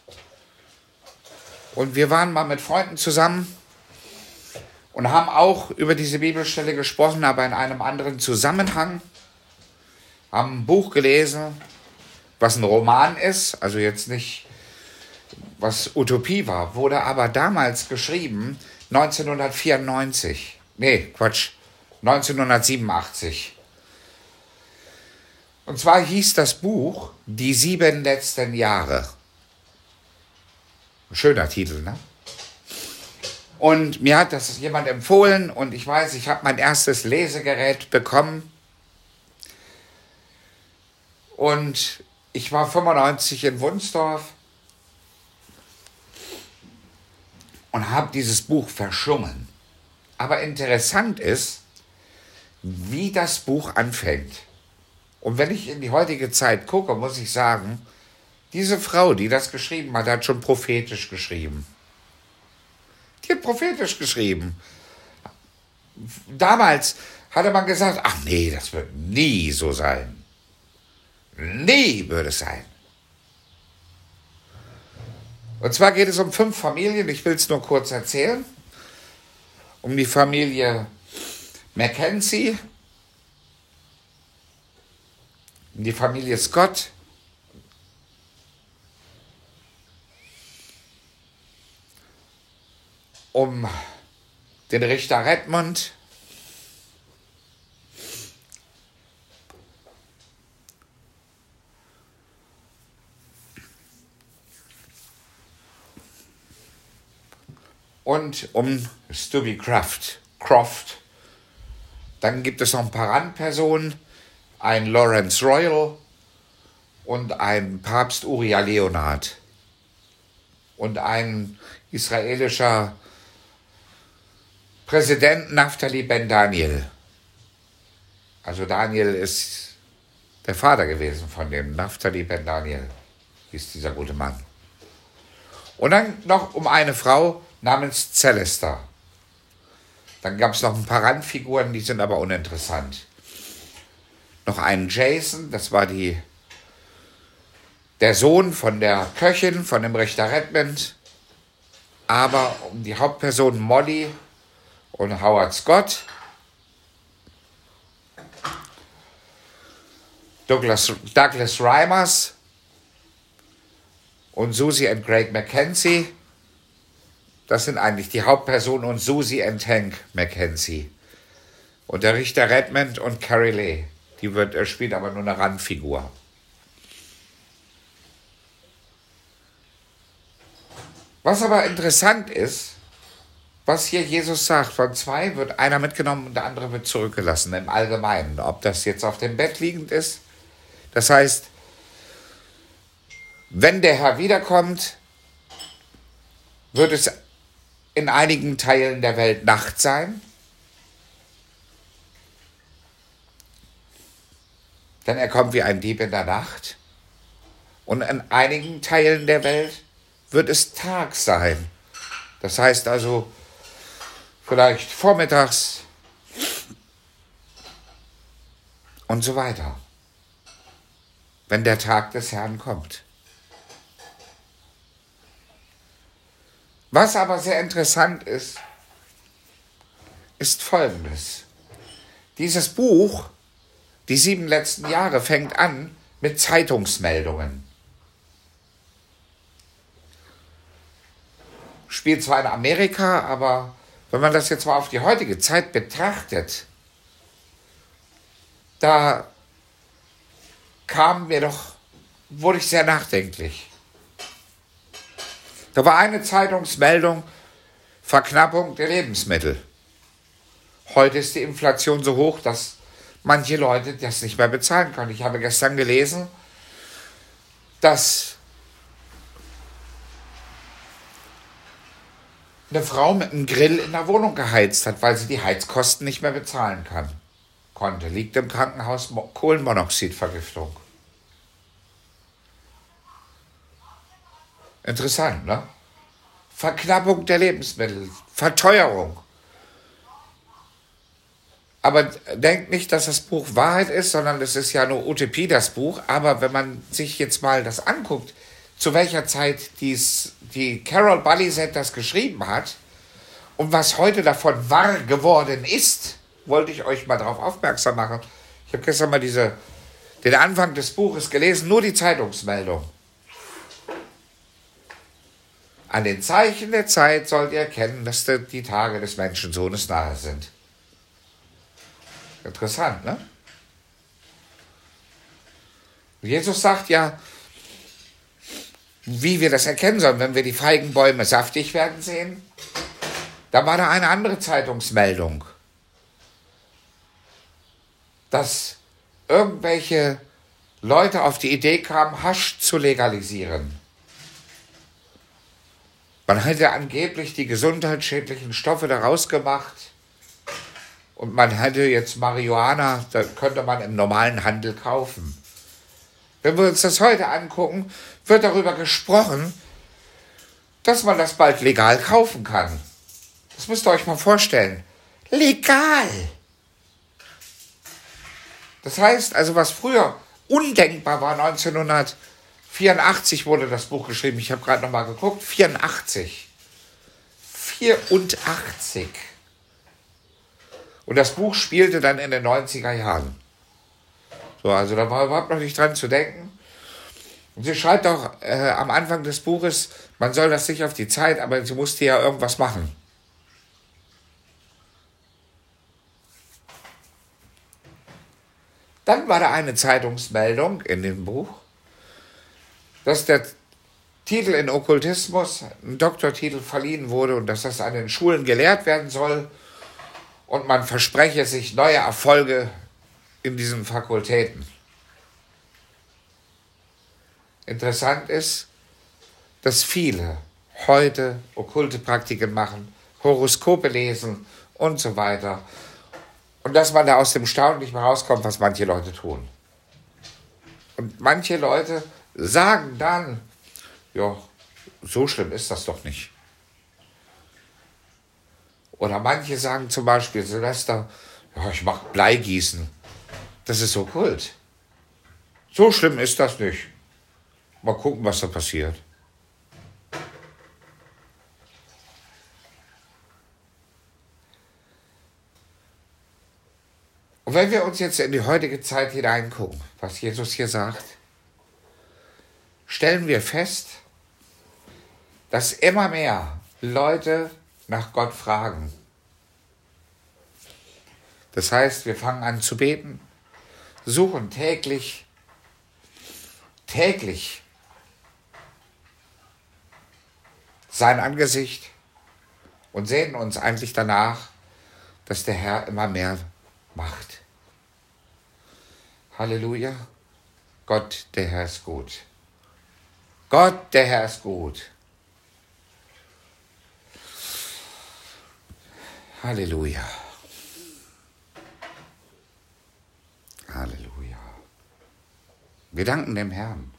Und wir waren mal mit Freunden zusammen und haben auch über diese Bibelstelle gesprochen, aber in einem anderen Zusammenhang. Haben ein Buch gelesen, was ein Roman ist, also jetzt nicht, was Utopie war, wurde aber damals geschrieben, neunzehnhundertvierundneunzig. Nee, Quatsch, neunzehnhundertsiebenundachtzig. Und zwar hieß das Buch Die sieben letzten Jahre. Schöner Titel, ne? Und mir hat das jemand empfohlen und ich weiß, ich habe mein erstes Lesegerät bekommen. Und ich war fünfundneunzig in Wunsdorf und habe dieses Buch verschlungen. Aber interessant ist, wie das Buch anfängt. Und wenn ich in die heutige Zeit gucke, muss ich sagen, diese Frau, die das geschrieben hat, hat schon prophetisch geschrieben. Die hat prophetisch geschrieben. Damals hatte man gesagt, ach nee, das wird nie so sein. Nie würde es sein. Und zwar geht es um fünf Familien, ich will es nur kurz erzählen. Um die Familie Mackenzie, um die Familie Scott, um den Richter Redmond, und um Stubby Croft. Croft. Dann gibt es noch ein paar Randpersonen, ein Lawrence Royal und ein Papst Uriah Leonard und ein israelischer Präsident Naftali Ben Daniel. Also Daniel ist der Vater gewesen von dem Naftali Ben Daniel, hieß dieser gute Mann. Und dann noch um eine Frau namens Celesta. Dann gab es noch ein paar Randfiguren, die sind aber uninteressant. Noch einen Jason, das war die, der Sohn von der Köchin, von dem Richter Redmond. Aber um die Hauptperson Molly und Howard Scott, Douglas, Douglas Reimers und Susie and Craig Mackenzie, das sind eigentlich die Hauptpersonen, und Susie and Hank Mackenzie. Und der Richter Redmond und Carrie Lee, die wird, er spielt aber nur eine Randfigur. Was aber interessant ist, was hier Jesus sagt, von zwei wird einer mitgenommen und der andere wird zurückgelassen, im Allgemeinen. Ob das jetzt auf dem Bett liegend ist, das heißt, wenn der Herr wiederkommt, wird es in einigen Teilen der Welt Nacht sein. Denn er kommt wie ein Dieb in der Nacht. Und in einigen Teilen der Welt wird es Tag sein. Das heißt also vielleicht vormittags und so weiter, wenn der Tag des Herrn kommt. Was aber sehr interessant ist, ist Folgendes. Dieses Buch, die sieben letzten Jahre, fängt an mit Zeitungsmeldungen. Spielt zwar in Amerika, aber wenn man das jetzt mal auf die heutige Zeit betrachtet, da kam mir doch, wurde ich sehr nachdenklich. Da war eine Zeitungsmeldung, Verknappung der Lebensmittel. Heute ist die Inflation so hoch, dass manche Leute das nicht mehr bezahlen können. Ich habe gestern gelesen, dass eine Frau mit einem Grill in der Wohnung geheizt hat, weil sie die Heizkosten nicht mehr bezahlen kann, konnte. Liegt im Krankenhaus, Kohlenmonoxidvergiftung. Interessant, ne? Verknappung der Lebensmittel, Verteuerung. Aber denkt nicht, dass das Buch Wahrheit ist, sondern es ist ja nur Utopie, das Buch. Aber wenn man sich jetzt mal das anguckt, zu welcher Zeit dies, die Carol Balizet das geschrieben hat und was heute davon wahr geworden ist, wollte ich euch mal darauf aufmerksam machen. Ich habe gestern mal diese, den Anfang des Buches gelesen, nur die Zeitungsmeldung. An den Zeichen der Zeit sollt ihr erkennen, dass die Tage des Menschensohnes nahe sind. Interessant, ne? Jesus sagt ja, wie wir das erkennen sollen, wenn wir die Feigenbäume saftig werden sehen. Da war da eine andere Zeitungsmeldung, dass irgendwelche Leute auf die Idee kamen, Hasch zu legalisieren. Man hätte angeblich die gesundheitsschädlichen Stoffe daraus gemacht und man hätte jetzt Marihuana, das könnte man im normalen Handel kaufen. Wenn wir uns das heute angucken, wird darüber gesprochen, dass man das bald legal kaufen kann. Das müsst ihr euch mal vorstellen. Legal! Das heißt, also was früher undenkbar war, neunzehnhundertvierundachtzig wurde das Buch geschrieben, ich habe gerade noch mal geguckt, vierundachtzig. vierundachtzig. Und das Buch spielte dann in den neunziger Jahren. So, also da war überhaupt noch nicht dran zu denken. Und sie schreibt auch äh, am Anfang des Buches, man soll das nicht auf die Zeit, aber sie musste ja irgendwas machen. Dann war da eine Zeitungsmeldung in dem Buch, dass der Titel in Okkultismus, ein Doktortitel verliehen wurde und dass das an den Schulen gelehrt werden soll und man verspreche sich neue Erfolge in diesen Fakultäten. Interessant ist, dass viele heute okkulte Praktiken machen, Horoskope lesen und so weiter. Und dass man da aus dem Staunen nicht mehr rauskommt, was manche Leute tun. Und manche Leute sagen dann, ja, so schlimm ist das doch nicht. Oder manche sagen zum Beispiel, Silvester, ja, ich mache Bleigießen. Das ist okkult. So schlimm ist das nicht. Mal gucken, was da passiert. Und wenn wir uns jetzt in die heutige Zeit hineingucken, was Jesus hier sagt, stellen wir fest, dass immer mehr Leute nach Gott fragen. Das heißt, wir fangen an zu beten, suchen täglich, täglich sein Angesicht und sehnen uns eigentlich danach, dass der Herr immer mehr macht. Halleluja. Gott, der Herr ist gut. Gott, der Herr ist gut. Halleluja. Halleluja. Wir danken dem Herrn.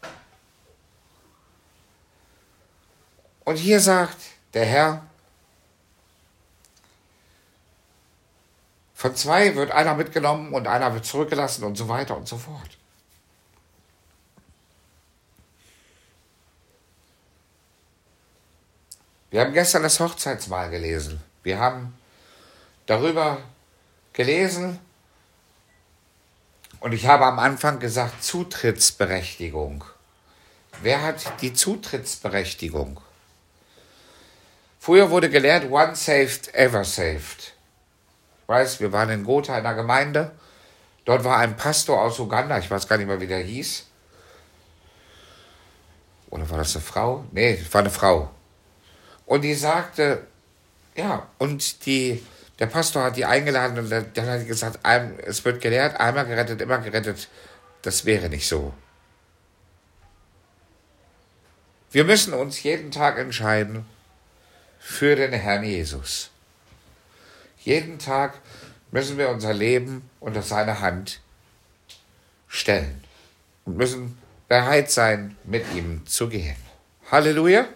Und hier sagt der Herr, von zwei wird einer mitgenommen und einer wird zurückgelassen und so weiter und so fort. Wir haben gestern das Hochzeitsmahl gelesen. Wir haben darüber gelesen und ich habe am Anfang gesagt, Zutrittsberechtigung. Wer hat die Zutrittsberechtigung? Früher wurde gelehrt, one saved, ever saved. Ich weiß, wir waren in Gotha in einer Gemeinde. Dort war ein Pastor aus Uganda, ich weiß gar nicht mehr, wie der hieß. Oder war das eine Frau? Nee, es war eine Frau. Und die sagte, ja, und die, der Pastor hat die eingeladen und dann hat die gesagt, es wird gelehrt, einmal gerettet, immer gerettet. Das wäre nicht so. Wir müssen uns jeden Tag entscheiden für den Herrn Jesus. Jeden Tag müssen wir unser Leben unter seine Hand stellen und müssen bereit sein, mit ihm zu gehen. Halleluja.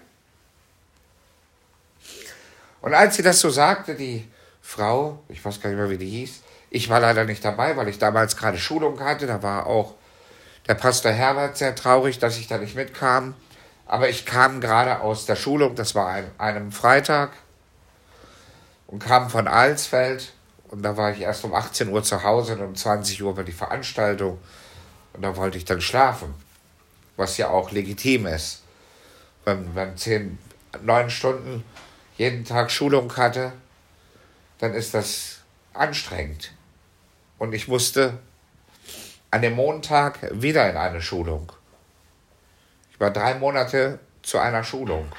Und als sie das so sagte, die Frau, ich weiß gar nicht mehr, wie die hieß, ich war leider nicht dabei, weil ich damals gerade Schulung hatte, da war auch der Pastor Herbert sehr traurig, dass ich da nicht mitkam, aber ich kam gerade aus der Schulung, das war an einem Freitag, und kam von Alsfeld und da war ich erst um achtzehn Uhr zu Hause und um zwanzig Uhr war die Veranstaltung und da wollte ich dann schlafen, was ja auch legitim ist. Wenn man zehn, neun Stunden jeden Tag Schulung hatte, dann ist das anstrengend. Und ich musste an dem Montag wieder in eine Schulung. Ich war drei Monate zu einer Schulung.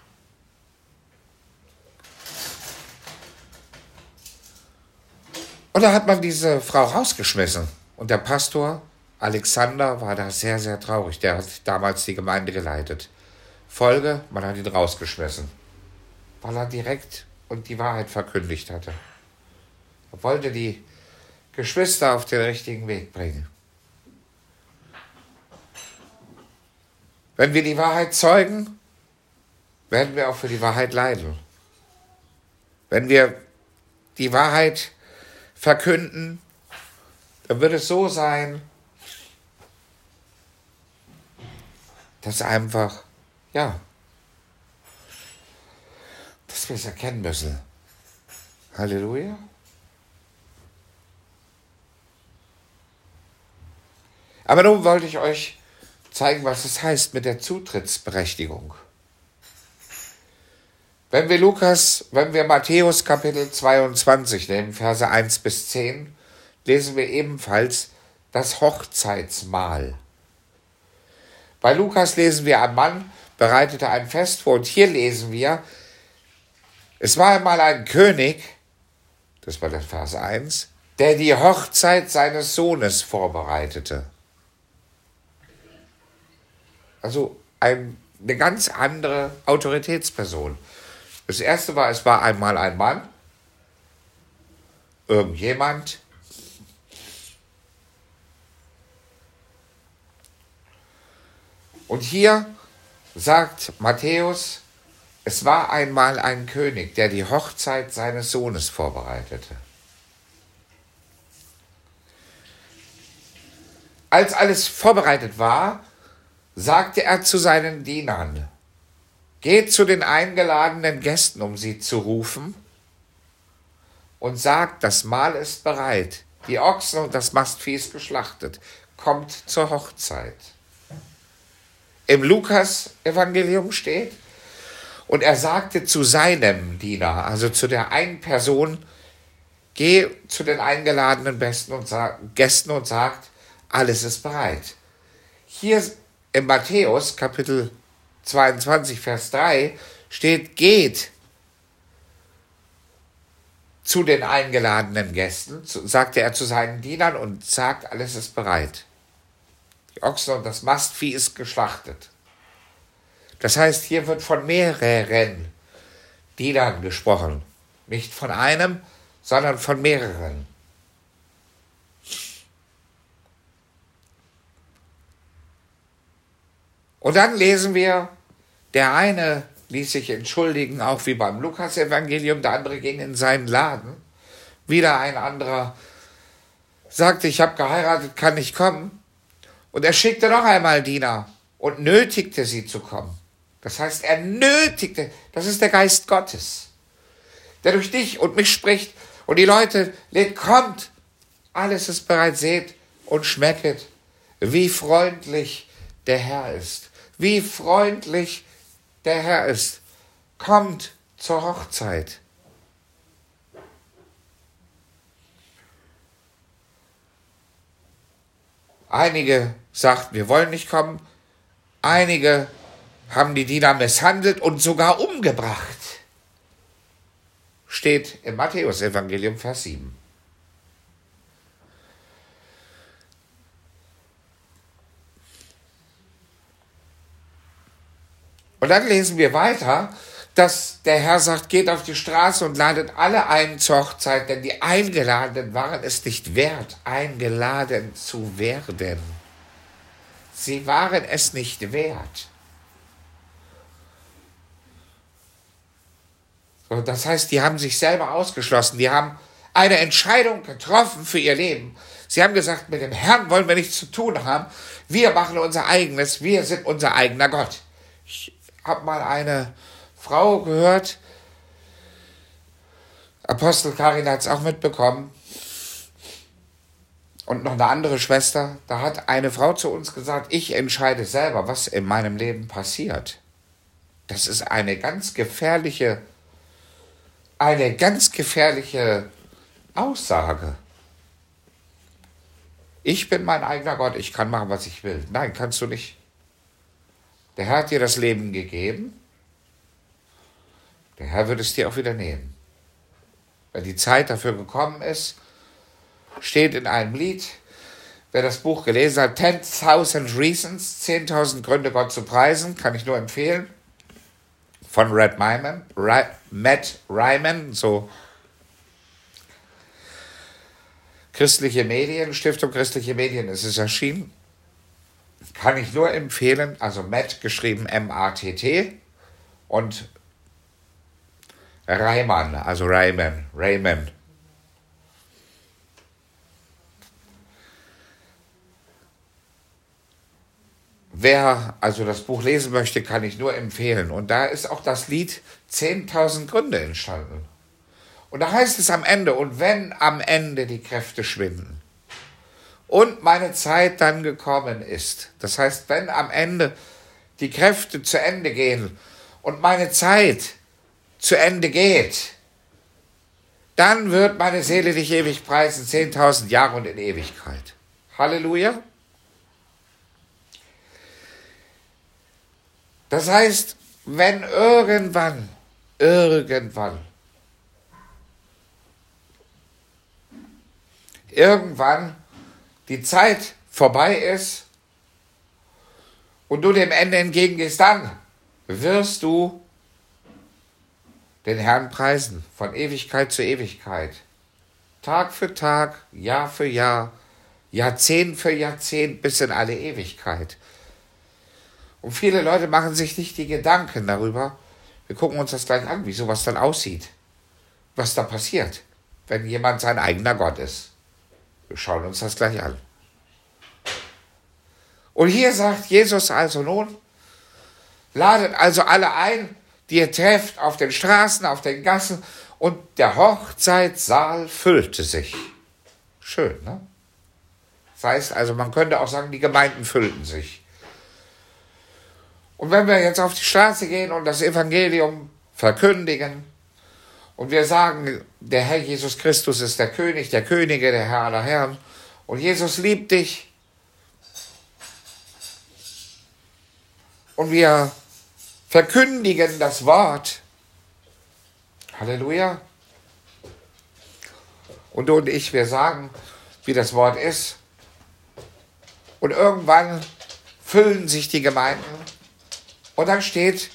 Und da hat man diese Frau rausgeschmissen. Und der Pastor Alexander war da sehr, sehr traurig. Der hat damals die Gemeinde geleitet. Folge, man hat ihn rausgeschmissen. Weil er direkt und die Wahrheit verkündigt hatte. Er wollte die Geschwister auf den richtigen Weg bringen. Wenn wir die Wahrheit zeugen, werden wir auch für die Wahrheit leiden. Wenn wir die Wahrheit verkünden, dann wird es so sein, dass einfach, ja, dass wir es erkennen müssen. Halleluja. Aber nun wollte ich euch zeigen, was es heißt mit der Zutrittsberechtigung. Wenn wir Lukas, wenn wir Matthäus Kapitel zweiundzwanzig nehmen, Verse eins bis zehn, lesen wir ebenfalls das Hochzeitsmahl. Bei Lukas lesen wir, ein Mann bereitete ein Fest vor und hier lesen wir, es war einmal ein König, das war der Vers eins, der die Hochzeit seines Sohnes vorbereitete. Also ein, eine ganz andere Autoritätsperson. Das erste war, es war einmal ein Mann, irgendjemand, und hier sagt Matthäus, es war einmal ein König, der die Hochzeit seines Sohnes vorbereitete. Als alles vorbereitet war, sagte er zu seinen Dienern, geht zu den eingeladenen Gästen, um sie zu rufen, und sagt, das Mahl ist bereit, die Ochsen und das Mastvieh ist geschlachtet, kommt zur Hochzeit. Im Lukas-Evangelium steht, und er sagte zu seinem Diener, also zu der einen Person, geh zu den eingeladenen Gästen und, sag, Gästen und sagt, alles ist bereit. Hier in Matthäus, Kapitel zweiundzwanzig, Vers drei, steht, geht zu den eingeladenen Gästen, sagte er zu seinen Dienern und sagt, alles ist bereit. Die Ochsen und das Mastvieh ist geschlachtet. Das heißt, hier wird von mehreren Dienern gesprochen. Nicht von einem, sondern von mehreren. Und dann lesen wir, der eine ließ sich entschuldigen, auch wie beim Lukas-Evangelium, der andere ging in seinen Laden. Wieder ein anderer sagte, ich habe geheiratet, kann nicht kommen. Und er schickte noch einmal Diener und nötigte sie zu kommen. Das heißt, er nötigte, das ist der Geist Gottes, der durch dich und mich spricht und die Leute lädt, kommt, alles ist bereit, seht und schmecket, wie freundlich der Herr ist. Wie freundlich der Herr ist. Kommt zur Hochzeit. Einige sagten, wir wollen nicht kommen. Einige haben die Diener misshandelt und sogar umgebracht. Steht im Matthäus-Evangelium, Vers sieben. Und dann lesen wir weiter, dass der Herr sagt, geht auf die Straße und ladet alle ein zur Hochzeit, denn die Eingeladenen waren es nicht wert, eingeladen zu werden. Sie waren es nicht wert. So, das heißt, die haben sich selber ausgeschlossen, die haben eine Entscheidung getroffen für ihr Leben. Sie haben gesagt, mit dem Herrn wollen wir nichts zu tun haben, wir machen unser eigenes, wir sind unser eigener Gott. Ich habe mal eine Frau gehört, Apostel Karin hat es auch mitbekommen, und noch eine andere Schwester, da hat eine Frau zu uns gesagt, ich entscheide selber, was in meinem Leben passiert. Das ist eine ganz gefährliche, eine ganz gefährliche Aussage. Ich bin mein eigener Gott, ich kann machen, was ich will. Nein, kannst du nicht. Der Herr hat dir das Leben gegeben. Der Herr wird es dir auch wieder nehmen. Wenn die Zeit dafür gekommen ist, steht in einem Lied, wer das Buch gelesen hat, ten thousand Reasons, zehntausend Gründe, Gott zu preisen, kann ich nur empfehlen, von Red Ryman, Matt Ryman, so Christliche Medien, Stiftung Christliche Medien ist es erschienen. Kann ich nur empfehlen, also Matt geschrieben M A T T und Ryman, also Ryman, Raymond. Wer also das Buch lesen möchte, kann ich nur empfehlen. Und da ist auch das Lied zehntausend Gründe entstanden. Und da heißt es am Ende, und wenn am Ende die Kräfte schwinden und meine Zeit dann gekommen ist, das heißt, wenn am Ende die Kräfte zu Ende gehen und meine Zeit zu Ende geht, dann wird meine Seele dich ewig preisen, zehntausend Jahre und in Ewigkeit. Halleluja. Das heißt, wenn irgendwann, irgendwann irgendwann die Zeit vorbei ist und du dem Ende entgegengehst, dann wirst du den Herrn preisen, von Ewigkeit zu Ewigkeit. Tag für Tag, Jahr für Jahr, Jahrzehnt für Jahrzehnt, bis in alle Ewigkeit. Und viele Leute machen sich nicht die Gedanken darüber. Wir gucken uns das gleich an, wie sowas dann aussieht. Was da passiert, wenn jemand sein eigener Gott ist. Wir schauen uns das gleich an. Und hier sagt Jesus also nun, ladet also alle ein, die ihr trefft auf den Straßen, auf den Gassen, und der Hochzeitssaal füllte sich. Schön, ne? Das heißt also, man könnte auch sagen, die Gemeinden füllten sich. Und wenn wir jetzt auf die Straße gehen und das Evangelium verkündigen und wir sagen, der Herr Jesus Christus ist der König, der Könige, der Herr aller Herren und Jesus liebt dich und wir verkündigen das Wort, Halleluja, und du und ich, wir sagen, wie das Wort ist, und irgendwann füllen sich die Gemeinden. Und dann steht,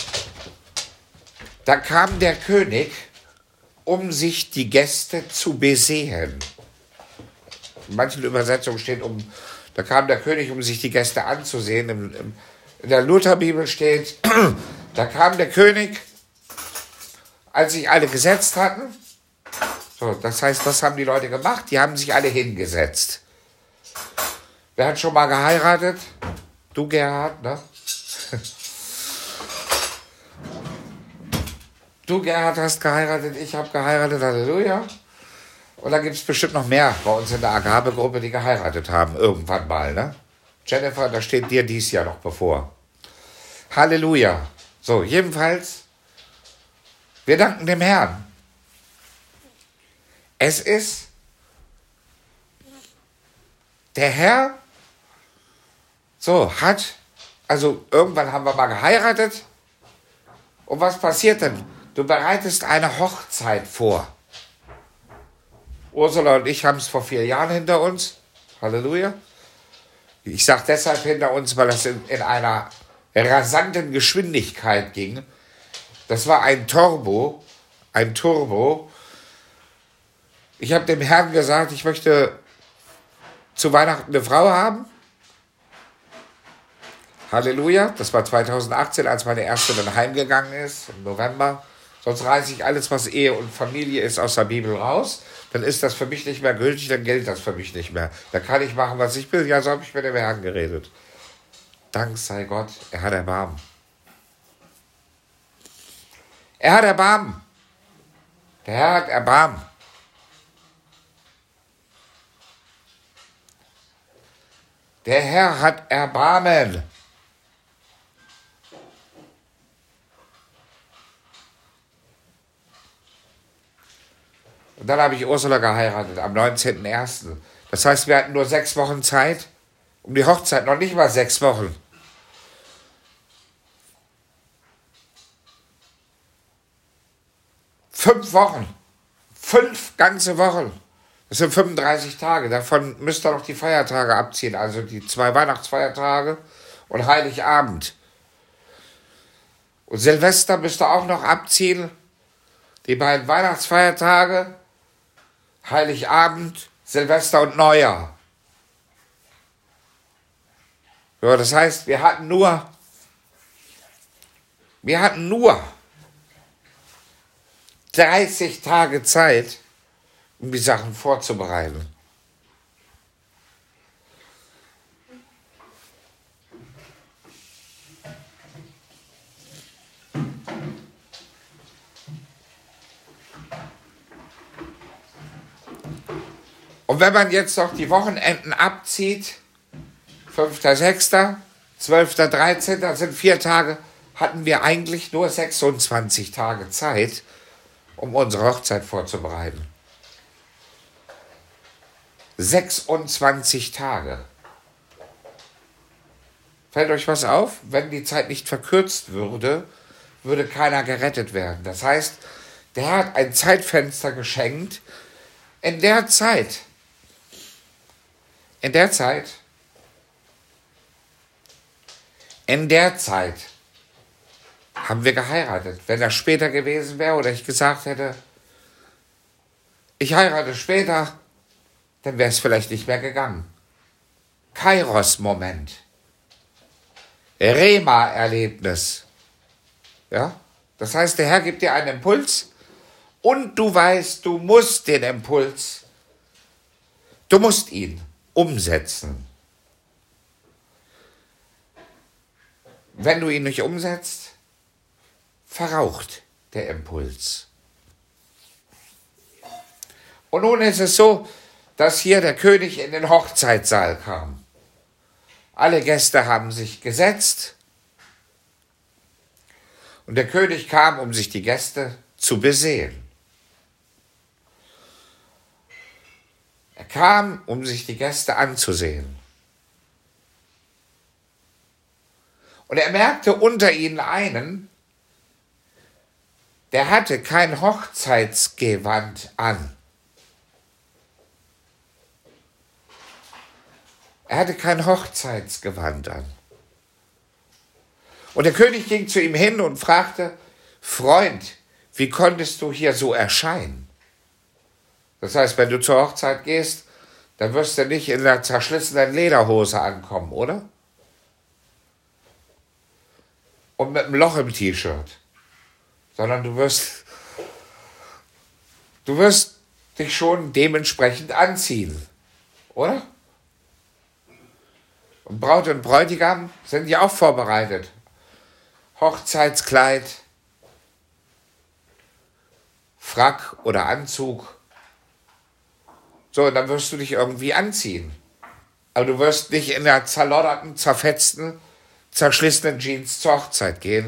da kam der König, um sich die Gäste zu besehen. In manchen Übersetzungen steht, um, da kam der König, um sich die Gäste anzusehen. In der Lutherbibel steht, da kam der König, als sich alle gesetzt hatten. So, das heißt, was haben die Leute gemacht? Die haben sich alle hingesetzt. Wer hat schon mal geheiratet? Du, Gerhard, ne? Du, Gerhard, hast geheiratet, ich habe geheiratet, Halleluja. Und da gibt es bestimmt noch mehr bei uns in der Agabegruppe, die geheiratet haben, irgendwann mal, ne? Jennifer, da steht dir dies Jahr noch bevor. Halleluja. So, jedenfalls, wir danken dem Herrn. Es ist der Herr, so, hat, also irgendwann haben wir mal geheiratet. Und was passiert denn? Du bereitest eine Hochzeit vor. Ursula und ich haben es vor vier Jahren hinter uns. Halleluja. Ich sage deshalb hinter uns, weil das in, in einer rasanten Geschwindigkeit ging. Das war ein Turbo, ein Turbo. Ich habe dem Herrn gesagt, ich möchte zu Weihnachten eine Frau haben. Halleluja, das war zweitausendachtzehn, als meine erste dann heimgegangen ist, im November. Sonst reiße ich alles, was Ehe und Familie ist, aus der Bibel raus. Dann ist das für mich nicht mehr gültig, dann gilt das für mich nicht mehr. Dann kann ich machen, was ich will. Ja, so habe ich mit dem Herrn geredet. Dank sei Gott, er hat Erbarmen. Er hat Erbarmen. Der Herr hat Erbarmen. Der Herr hat Erbarmen. Und dann habe ich Ursula geheiratet, am neunzehnten ersten Das heißt, wir hatten nur sechs Wochen Zeit, um die Hochzeit, noch nicht mal sechs Wochen. Fünf Wochen. Fünf ganze Wochen. Das sind fünfunddreißig Tage. Davon müsst ihr noch die Feiertage abziehen, also die zwei Weihnachtsfeiertage und Heiligabend. Und Silvester müsst ihr auch noch abziehen. Die beiden Weihnachtsfeiertage, Heiligabend, Silvester und Neujahr. So, das heißt, wir hatten nur, wir hatten nur dreißig Tage Zeit, um die Sachen vorzubereiten. Und wenn man jetzt noch die Wochenenden abzieht, fünfter sechster, zwölfter dreizehnter, das sind vier Tage, hatten wir eigentlich nur sechsundzwanzig Tage Zeit, um unsere Hochzeit vorzubereiten. sechsundzwanzig Tage. Fällt euch was auf? Wenn die Zeit nicht verkürzt würde, würde keiner gerettet werden. Das heißt, der hat ein Zeitfenster geschenkt. In der Zeit In der Zeit, in der Zeit haben wir geheiratet. Wenn das später gewesen wäre oder ich gesagt hätte, ich heirate später, dann wäre es vielleicht nicht mehr gegangen. Kairos-Moment. Rema-Erlebnis. Ja? Das heißt, der Herr gibt dir einen Impuls und du weißt, du musst den Impuls, du musst ihn umsetzen. Wenn du ihn nicht umsetzt, verraucht der Impuls. Und nun ist es so, dass hier der König in den Hochzeitssaal kam. Alle Gäste haben sich gesetzt und der König kam, um sich die Gäste zu besehen. Er kam, um sich die Gäste anzusehen. Und er merkte unter ihnen einen, der hatte kein Hochzeitsgewand an. Er hatte kein Hochzeitsgewand an. Und der König ging zu ihm hin und fragte, Freund, wie konntest du hier so erscheinen? Das heißt, wenn du zur Hochzeit gehst, dann wirst du nicht in der zerschlissenen Lederhose ankommen, oder? Und mit einem Loch im T-Shirt. Sondern du wirst, du wirst dich schon dementsprechend anziehen, oder? Und Braut und Bräutigam sind ja auch vorbereitet. Hochzeitskleid, Frack oder Anzug. So, und dann wirst du dich irgendwie anziehen. Aber du wirst nicht in der zerlodderten, zerfetzten, zerschlissenen Jeans zur Hochzeit gehen.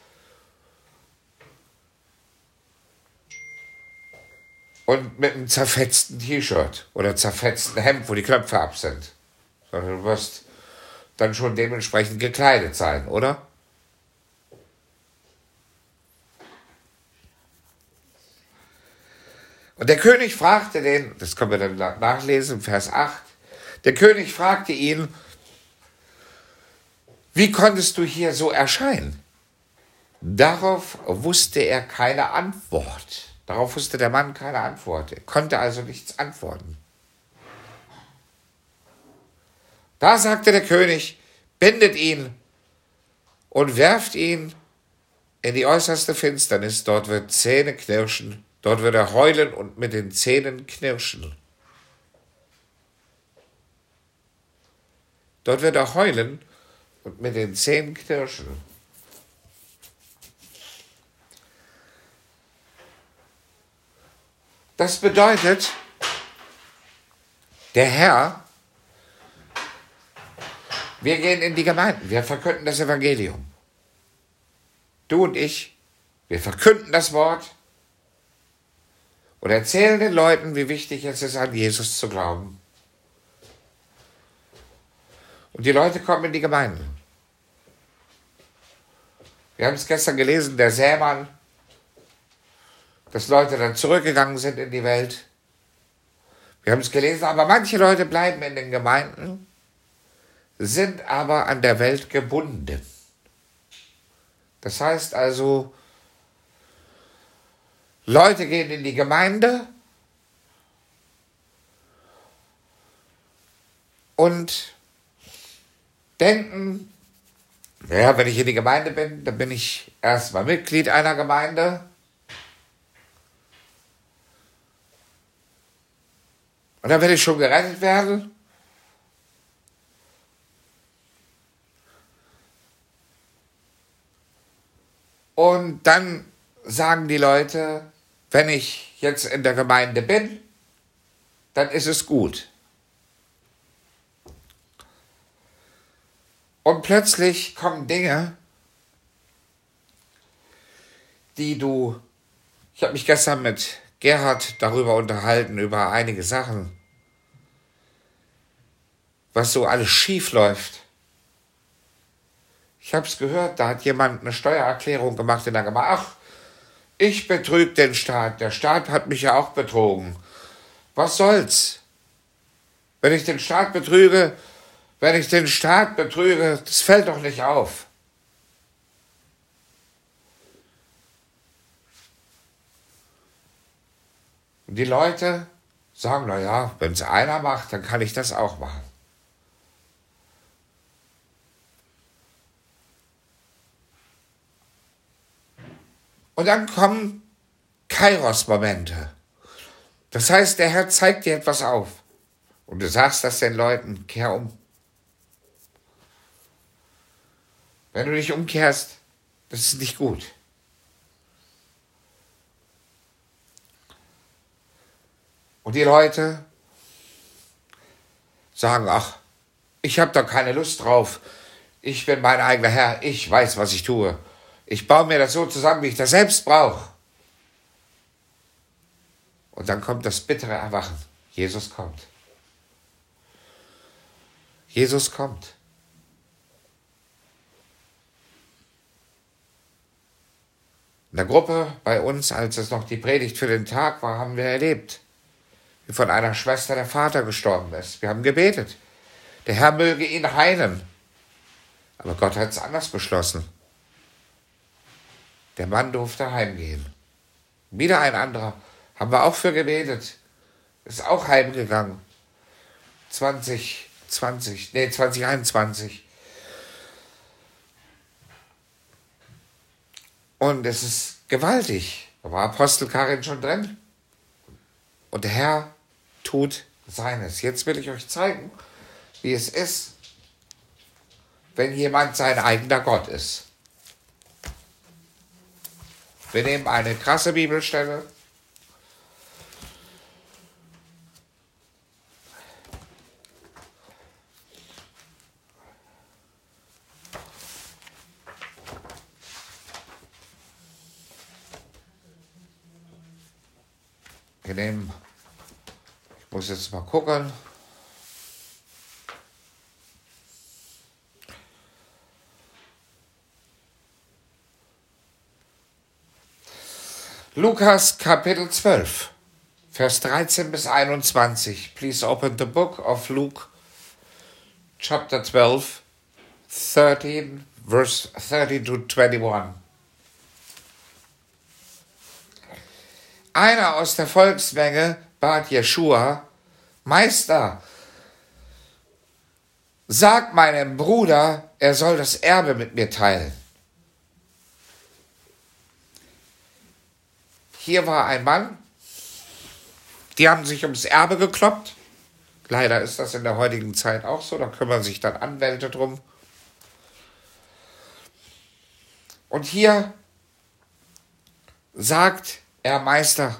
Und mit einem zerfetzten T-Shirt oder zerfetzten Hemd, wo die Knöpfe ab sind. Sondern du wirst dann schon dementsprechend gekleidet sein, oder? Und der König fragte den, das können wir dann nachlesen, Vers acht, der König fragte ihn, wie konntest du hier so erscheinen? Darauf wusste er keine Antwort. Darauf wusste der Mann keine Antwort. Er konnte also nichts antworten. Da sagte der König, bindet ihn und werft ihn in die äußerste Finsternis. Dort wird Zähne knirschen. Dort wird er heulen und mit den Zähnen knirschen. Dort wird er heulen und mit den Zähnen knirschen. Das bedeutet, der Herr, wir gehen in die Gemeinden, wir verkünden das Evangelium. Du und ich, wir verkünden das Wort und erzählen den Leuten, wie wichtig es ist, an Jesus zu glauben. Und die Leute kommen in die Gemeinden. Wir haben es gestern gelesen, der Sämann, dass Leute dann zurückgegangen sind in die Welt. Wir haben es gelesen, aber manche Leute bleiben in den Gemeinden, sind aber an der Welt gebunden. Das heißt also, Leute gehen in die Gemeinde und denken, naja, wenn ich in die Gemeinde bin, dann bin ich erstmal Mitglied einer Gemeinde. Und dann werde ich schon gerettet werden. Und dann sagen die Leute, wenn ich jetzt in der Gemeinde bin, dann ist es gut. Und plötzlich kommen Dinge, die du, ich habe mich gestern mit Gerhard darüber unterhalten, über einige Sachen, was so alles schief läuft. Ich habe es gehört, da hat jemand eine Steuererklärung gemacht in der Gemeinde. Ach, ich betrüge den Staat, der Staat hat mich ja auch betrogen. Was soll's? Wenn ich den Staat betrüge, wenn ich den Staat betrüge, das fällt doch nicht auf. Und die Leute sagen, na ja, wenn es einer macht, dann kann ich das auch machen. Und dann kommen Kairos-Momente. Das heißt, der Herr zeigt dir etwas auf. Und du sagst das den Leuten, kehr um. Wenn du dich umkehrst, das ist nicht gut. Und die Leute sagen, ach, ich habe da keine Lust drauf. Ich bin mein eigener Herr, ich weiß, was ich tue. Ich baue mir das so zusammen, wie ich das selbst brauche. Und dann kommt das bittere Erwachen. Jesus kommt. Jesus kommt. In der Gruppe bei uns, als es noch die Predigt für den Tag war, haben wir erlebt, wie von einer Schwester der Vater gestorben ist. Wir haben gebetet. Der Herr möge ihn heilen. Aber Gott hat es anders beschlossen. Der Mann durfte heimgehen. Wieder ein anderer. Haben wir auch für gebetet. Ist auch heimgegangen. zwanzig zwanzig, nee, zwanzig einundzwanzig. Und es ist gewaltig. Da war Apostel Karin schon drin. Und der Herr tut seines. Jetzt will ich euch zeigen, wie es ist, wenn jemand sein eigener Gott ist. Wir nehmen eine krasse Bibelstelle. Wir nehmen, ich muss jetzt mal gucken. Lukas Kapitel zwölf, Vers dreizehn bis einundzwanzig. Please open the book of Luke, chapter twelve, thirteen, verse thirteen to twenty-one. Einer aus der Volksmenge bat Jeschua, Meister, sag meinem Bruder, er soll das Erbe mit mir teilen. Hier war ein Mann, die haben sich ums Erbe gekloppt. Leider ist das in der heutigen Zeit auch so, da kümmern sich dann Anwälte drum. Und hier sagt er, Meister,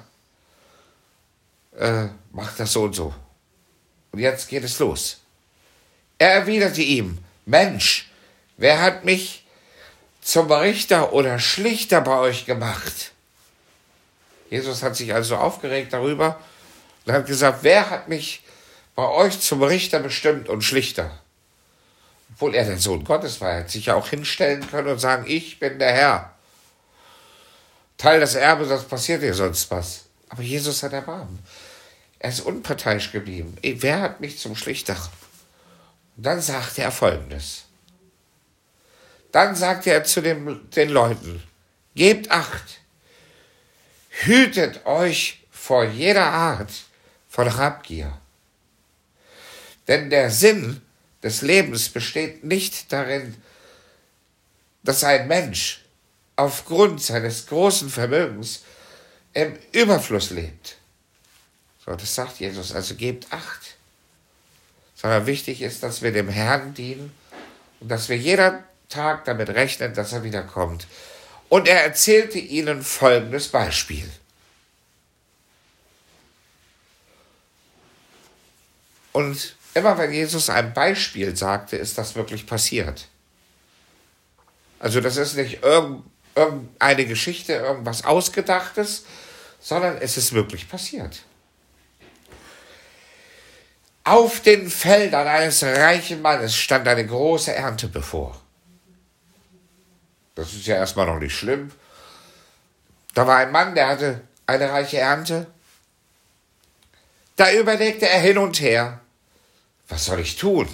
äh, mach das so und so. Und jetzt geht es los. Er erwiderte ihm, Mensch, wer hat mich zum Richter oder Schlichter bei euch gemacht? Jesus hat sich also aufgeregt darüber und hat gesagt, wer hat mich bei euch zum Richter bestimmt und Schlichter? Obwohl er der Sohn Gottes war, er hätte sich ja auch hinstellen können und sagen, ich bin der Herr. Teil das Erbe, sonst passiert dir sonst was. Aber Jesus hat Erbarmen. Er ist unparteiisch geblieben. Wer hat mich zum Schlichter? Und dann sagte er Folgendes. Dann sagte er zu dem, den Leuten, gebt Acht, hütet euch vor jeder Art von Habgier. Denn der Sinn des Lebens besteht nicht darin, dass ein Mensch aufgrund seines großen Vermögens im Überfluss lebt. So, das sagt Jesus, also gebt Acht. Sondern wichtig ist, dass wir dem Herrn dienen und dass wir jeder Tag damit rechnen, dass er wiederkommt. Und er erzählte ihnen folgendes Beispiel. Und immer wenn Jesus ein Beispiel sagte, ist das wirklich passiert. Also das ist nicht irgendeine Geschichte, irgendwas Ausgedachtes, sondern es ist wirklich passiert. Auf den Feldern eines reichen Mannes stand eine große Ernte bevor. Das ist ja erstmal noch nicht schlimm. Da war ein Mann, der hatte eine reiche Ernte. Da überlegte er hin und her, Was soll ich tun?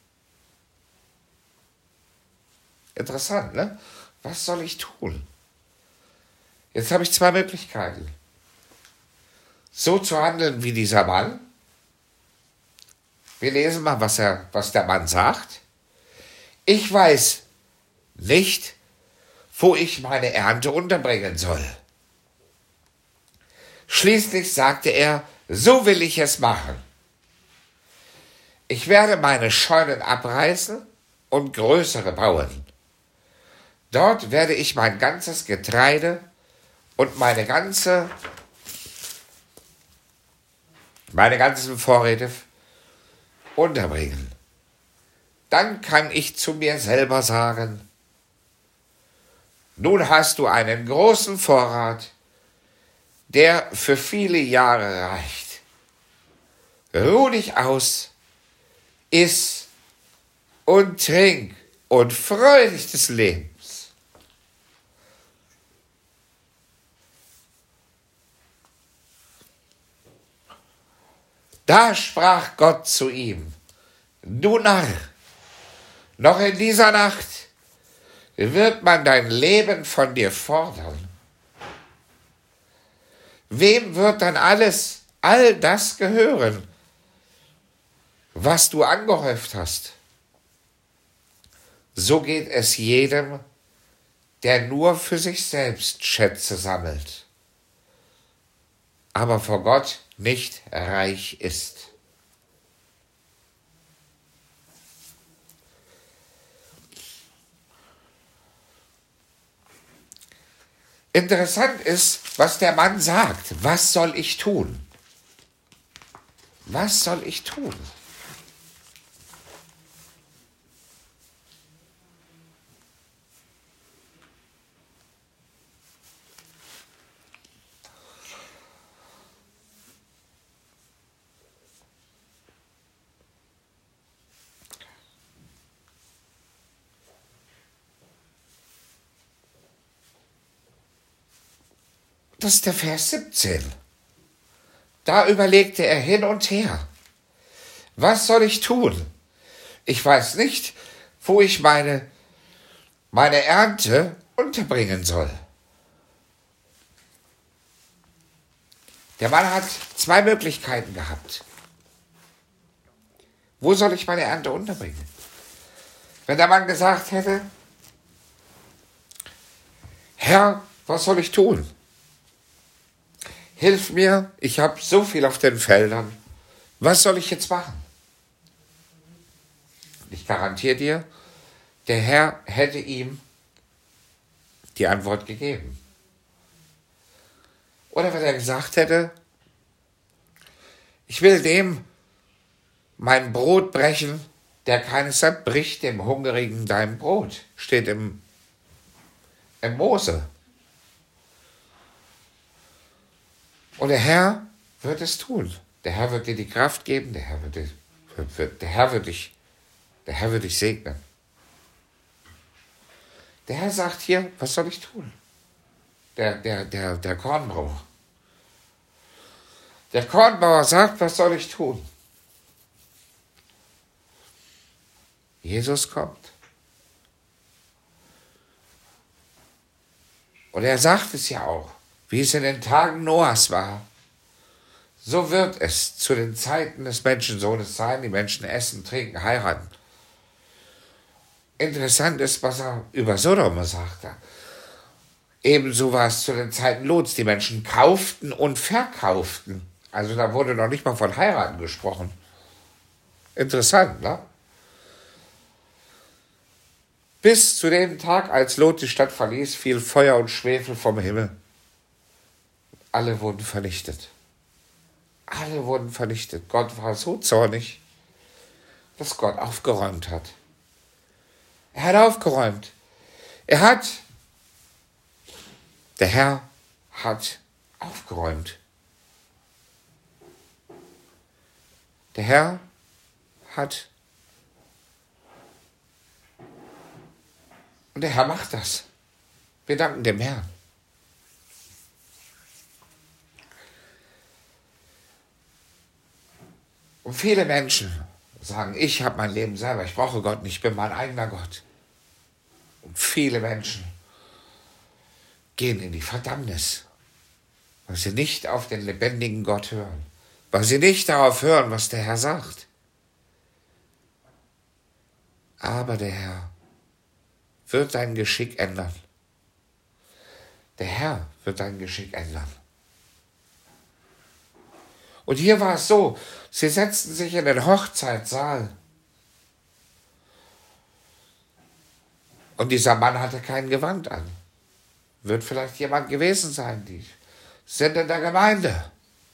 Interessant, ne? Was soll ich tun? Jetzt habe ich zwei Möglichkeiten. So zu handeln wie dieser Mann. Wir lesen mal, was, er, was der Mann sagt. Ich weiß nicht, wo ich meine Ernte unterbringen soll. Schließlich sagte er, so will ich es machen. Ich werde meine Scheunen abreißen und größere bauen. Dort werde ich mein ganzes Getreide und meine ganze, meine ganzen Vorräte unterbringen. Dann kann ich zu mir selber sagen, nun hast du einen großen Vorrat, der für viele Jahre reicht. Ruh dich aus, iss und trink und freu dich des Lebens. Da sprach Gott zu ihm, du Narr, noch in dieser Nacht wird man dein Leben von dir fordern. Wem wird dann alles, all das gehören, was du angehäuft hast? So geht es jedem, der nur für sich selbst Schätze sammelt, aber vor Gott nicht reich ist. Interessant ist, was der Mann sagt. Was soll ich tun? Was soll ich tun? Das ist der Vers siebzehn. Da überlegte er hin und her. Was soll ich tun? Ich weiß nicht, wo ich meine, meine Ernte unterbringen soll. Der Mann hat zwei Möglichkeiten gehabt. Wo soll ich meine Ernte unterbringen? Wenn der Mann gesagt hätte, Herr, was soll ich tun? Hilf mir, ich habe so viel auf den Feldern. Was soll ich jetzt machen? Ich garantiere dir, der Herr hätte ihm die Antwort gegeben. Oder wenn er gesagt hätte, ich will dem mein Brot brechen, der keines hat, bricht dem Hungrigen dein Brot. Steht im, im Mose. Und der Herr wird es tun. Der Herr wird dir die Kraft geben, der Herr wird, dir, wird, der Herr wird dich, der Herr wird dich segnen. Der Herr sagt hier, was soll ich tun? Der, der, der, der Kornbauer. Der Kornbauer sagt, was soll ich tun? Jesus kommt. Und er sagt es ja auch. Wie es in den Tagen Noahs war, so wird es zu den Zeiten des Menschensohnes sein. Die Menschen essen, trinken, heiraten. Interessant ist, was er über Sodom sagte. Ebenso war es zu den Zeiten Lots. Die Menschen kauften und verkauften. Also da wurde noch nicht mal von heiraten gesprochen. Interessant, ne? Bis zu dem Tag, als Lot die Stadt verließ, fiel Feuer und Schwefel vom Himmel. Alle wurden vernichtet. Alle wurden vernichtet. Gott war so zornig, dass Gott aufgeräumt hat. Er hat aufgeräumt. Er hat, der Herr hat aufgeräumt. Der Herr hat, und der Herr macht das. Wir danken dem Herrn. Und viele Menschen sagen, ich habe mein Leben selber, ich brauche Gott nicht, ich bin mein eigener Gott. Und viele Menschen gehen in die Verdammnis, weil sie nicht auf den lebendigen Gott hören, weil sie nicht darauf hören, was der Herr sagt. Aber der Herr wird dein Geschick ändern. Der Herr wird dein Geschick ändern. Und hier war es so, sie setzten sich in den Hochzeitssaal. Und dieser Mann hatte kein Gewand an. Wird vielleicht jemand gewesen sein, die sind in der Gemeinde.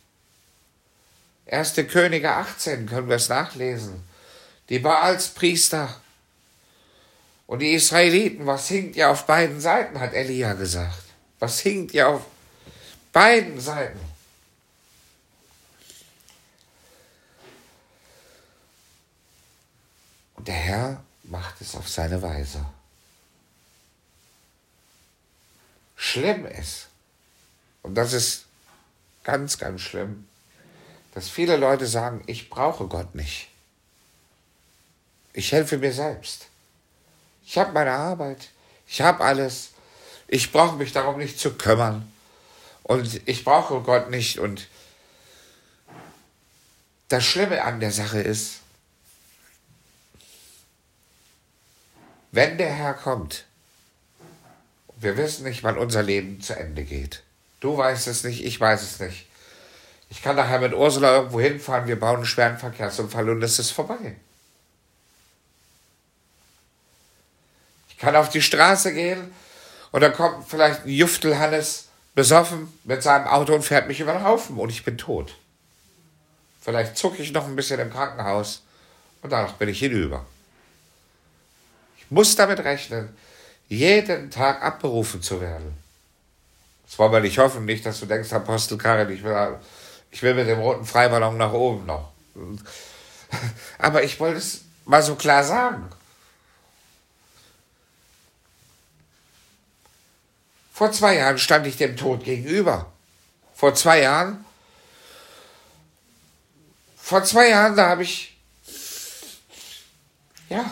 erste Könige achtzehn können wir es nachlesen. Die Baalspriester und die Israeliten, was hinkt ihr auf beiden Seiten, hat Elia gesagt. Was hinkt ihr auf beiden Seiten? Und der Herr macht es auf seine Weise. Schlimm ist, und das ist ganz, ganz schlimm, dass viele Leute sagen, ich brauche Gott nicht. Ich helfe mir selbst. Ich habe meine Arbeit, ich habe alles. Ich brauche mich darum nicht zu kümmern. Und ich brauche Gott nicht. Und das Schlimme an der Sache ist, wenn der Herr kommt, wir wissen nicht, wann unser Leben zu Ende geht. Du weißt es nicht, ich weiß es nicht. Ich kann nachher mit Ursula irgendwo hinfahren, wir bauen einen schweren Verkehrsunfall und es ist vorbei. Ich kann auf die Straße gehen und dann kommt vielleicht ein Juftelhannes besoffen mit seinem Auto und fährt mich über den Haufen und ich bin tot. Vielleicht zucke ich noch ein bisschen im Krankenhaus und danach bin ich hinüber. Ich muss damit rechnen, jeden Tag abberufen zu werden. Das wollen wir nicht hoffen, nicht, dass du denkst, Apostel Karin, ich will, ich will mit dem roten Freiballon nach oben noch. Aber ich wollte es mal so klar sagen. Vor zwei Jahren stand ich dem Tod gegenüber. Vor zwei Jahren, vor zwei Jahren, da habe ich, ja,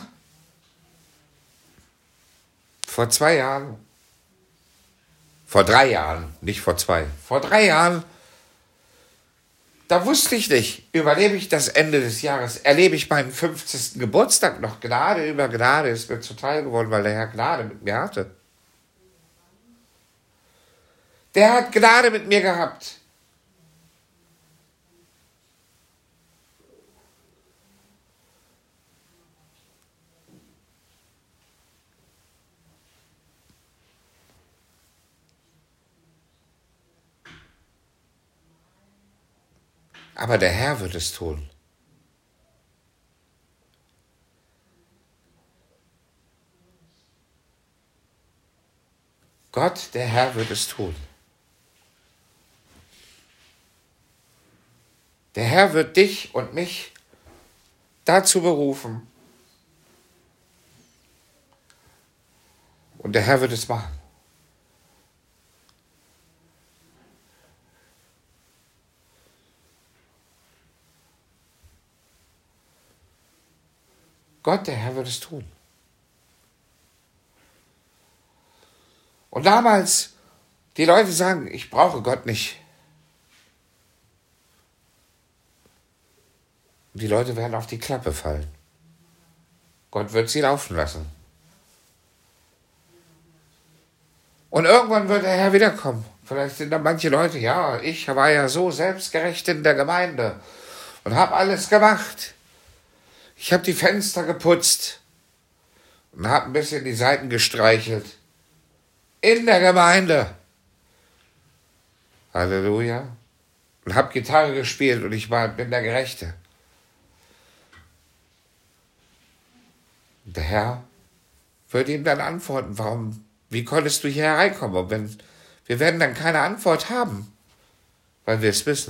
vor zwei Jahren, vor drei Jahren, nicht vor zwei, vor drei Jahren, da wusste ich nicht, überlebe ich das Ende des Jahres, erlebe ich meinen fünfzigsten Geburtstag noch, Gnade über Gnade ist mir zuteil geworden, weil der Herr Gnade mit mir hatte. Der hat Gnade mit mir gehabt. Aber der Herr wird es tun. Gott, der Herr, wird es tun. Der Herr wird dich und mich dazu berufen. Und der Herr wird es machen. Gott, der Herr, wird es tun. Und damals, die Leute sagen, ich brauche Gott nicht. Und die Leute werden auf die Klappe fallen. Gott wird sie laufen lassen. Und irgendwann wird der Herr wiederkommen. Vielleicht sind da manche Leute, ja, ich war ja so selbstgerecht in der Gemeinde und habe alles gemacht. Ich habe die Fenster geputzt und habe ein bisschen die Seiten gestreichelt. In der Gemeinde. Halleluja. Und habe Gitarre gespielt und ich war, bin der Gerechte. Und der Herr wird ihm dann antworten, warum, wie konntest du hier hereinkommen? Und wenn, wir werden dann keine Antwort haben, weil wir es wissen.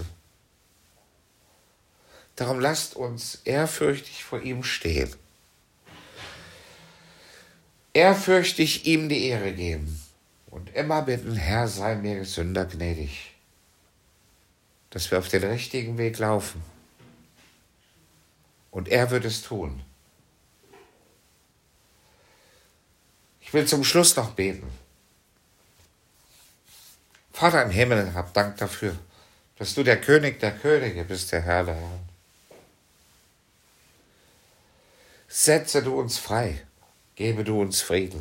Darum lasst uns ehrfürchtig vor ihm stehen. Ehrfürchtig ihm die Ehre geben und immer bitten, Herr, sei mir Sünder gnädig, dass wir auf den richtigen Weg laufen Und er wird es tun. Ich will zum Schluss noch beten. Vater im Himmel, hab Dank dafür, dass du der König der Könige bist, der Herr der Herren. Setze du uns frei, gebe du uns Frieden.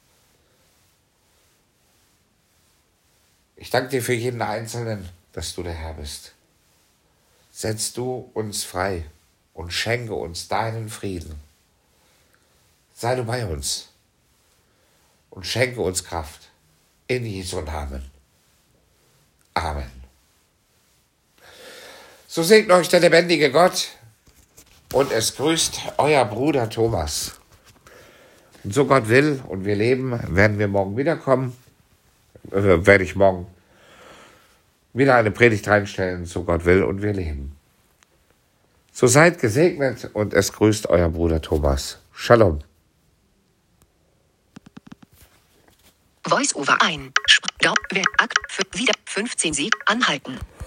Ich danke dir für jeden Einzelnen, dass du der Herr bist. Setz du uns frei und schenke uns deinen Frieden. Sei du bei uns und schenke uns Kraft. In Jesu Namen. Amen. So segne euch der lebendige Gott und es grüßt euer Bruder Thomas. Und so Gott will und wir leben, werden wir morgen wiederkommen. Äh, werde ich morgen wieder eine Predigt reinstellen, so Gott will und wir leben. So seid gesegnet und es grüßt euer Bruder Thomas. Shalom. Voice-over ein. Akt. Wieder fünfzehn Sieg. Anhalten.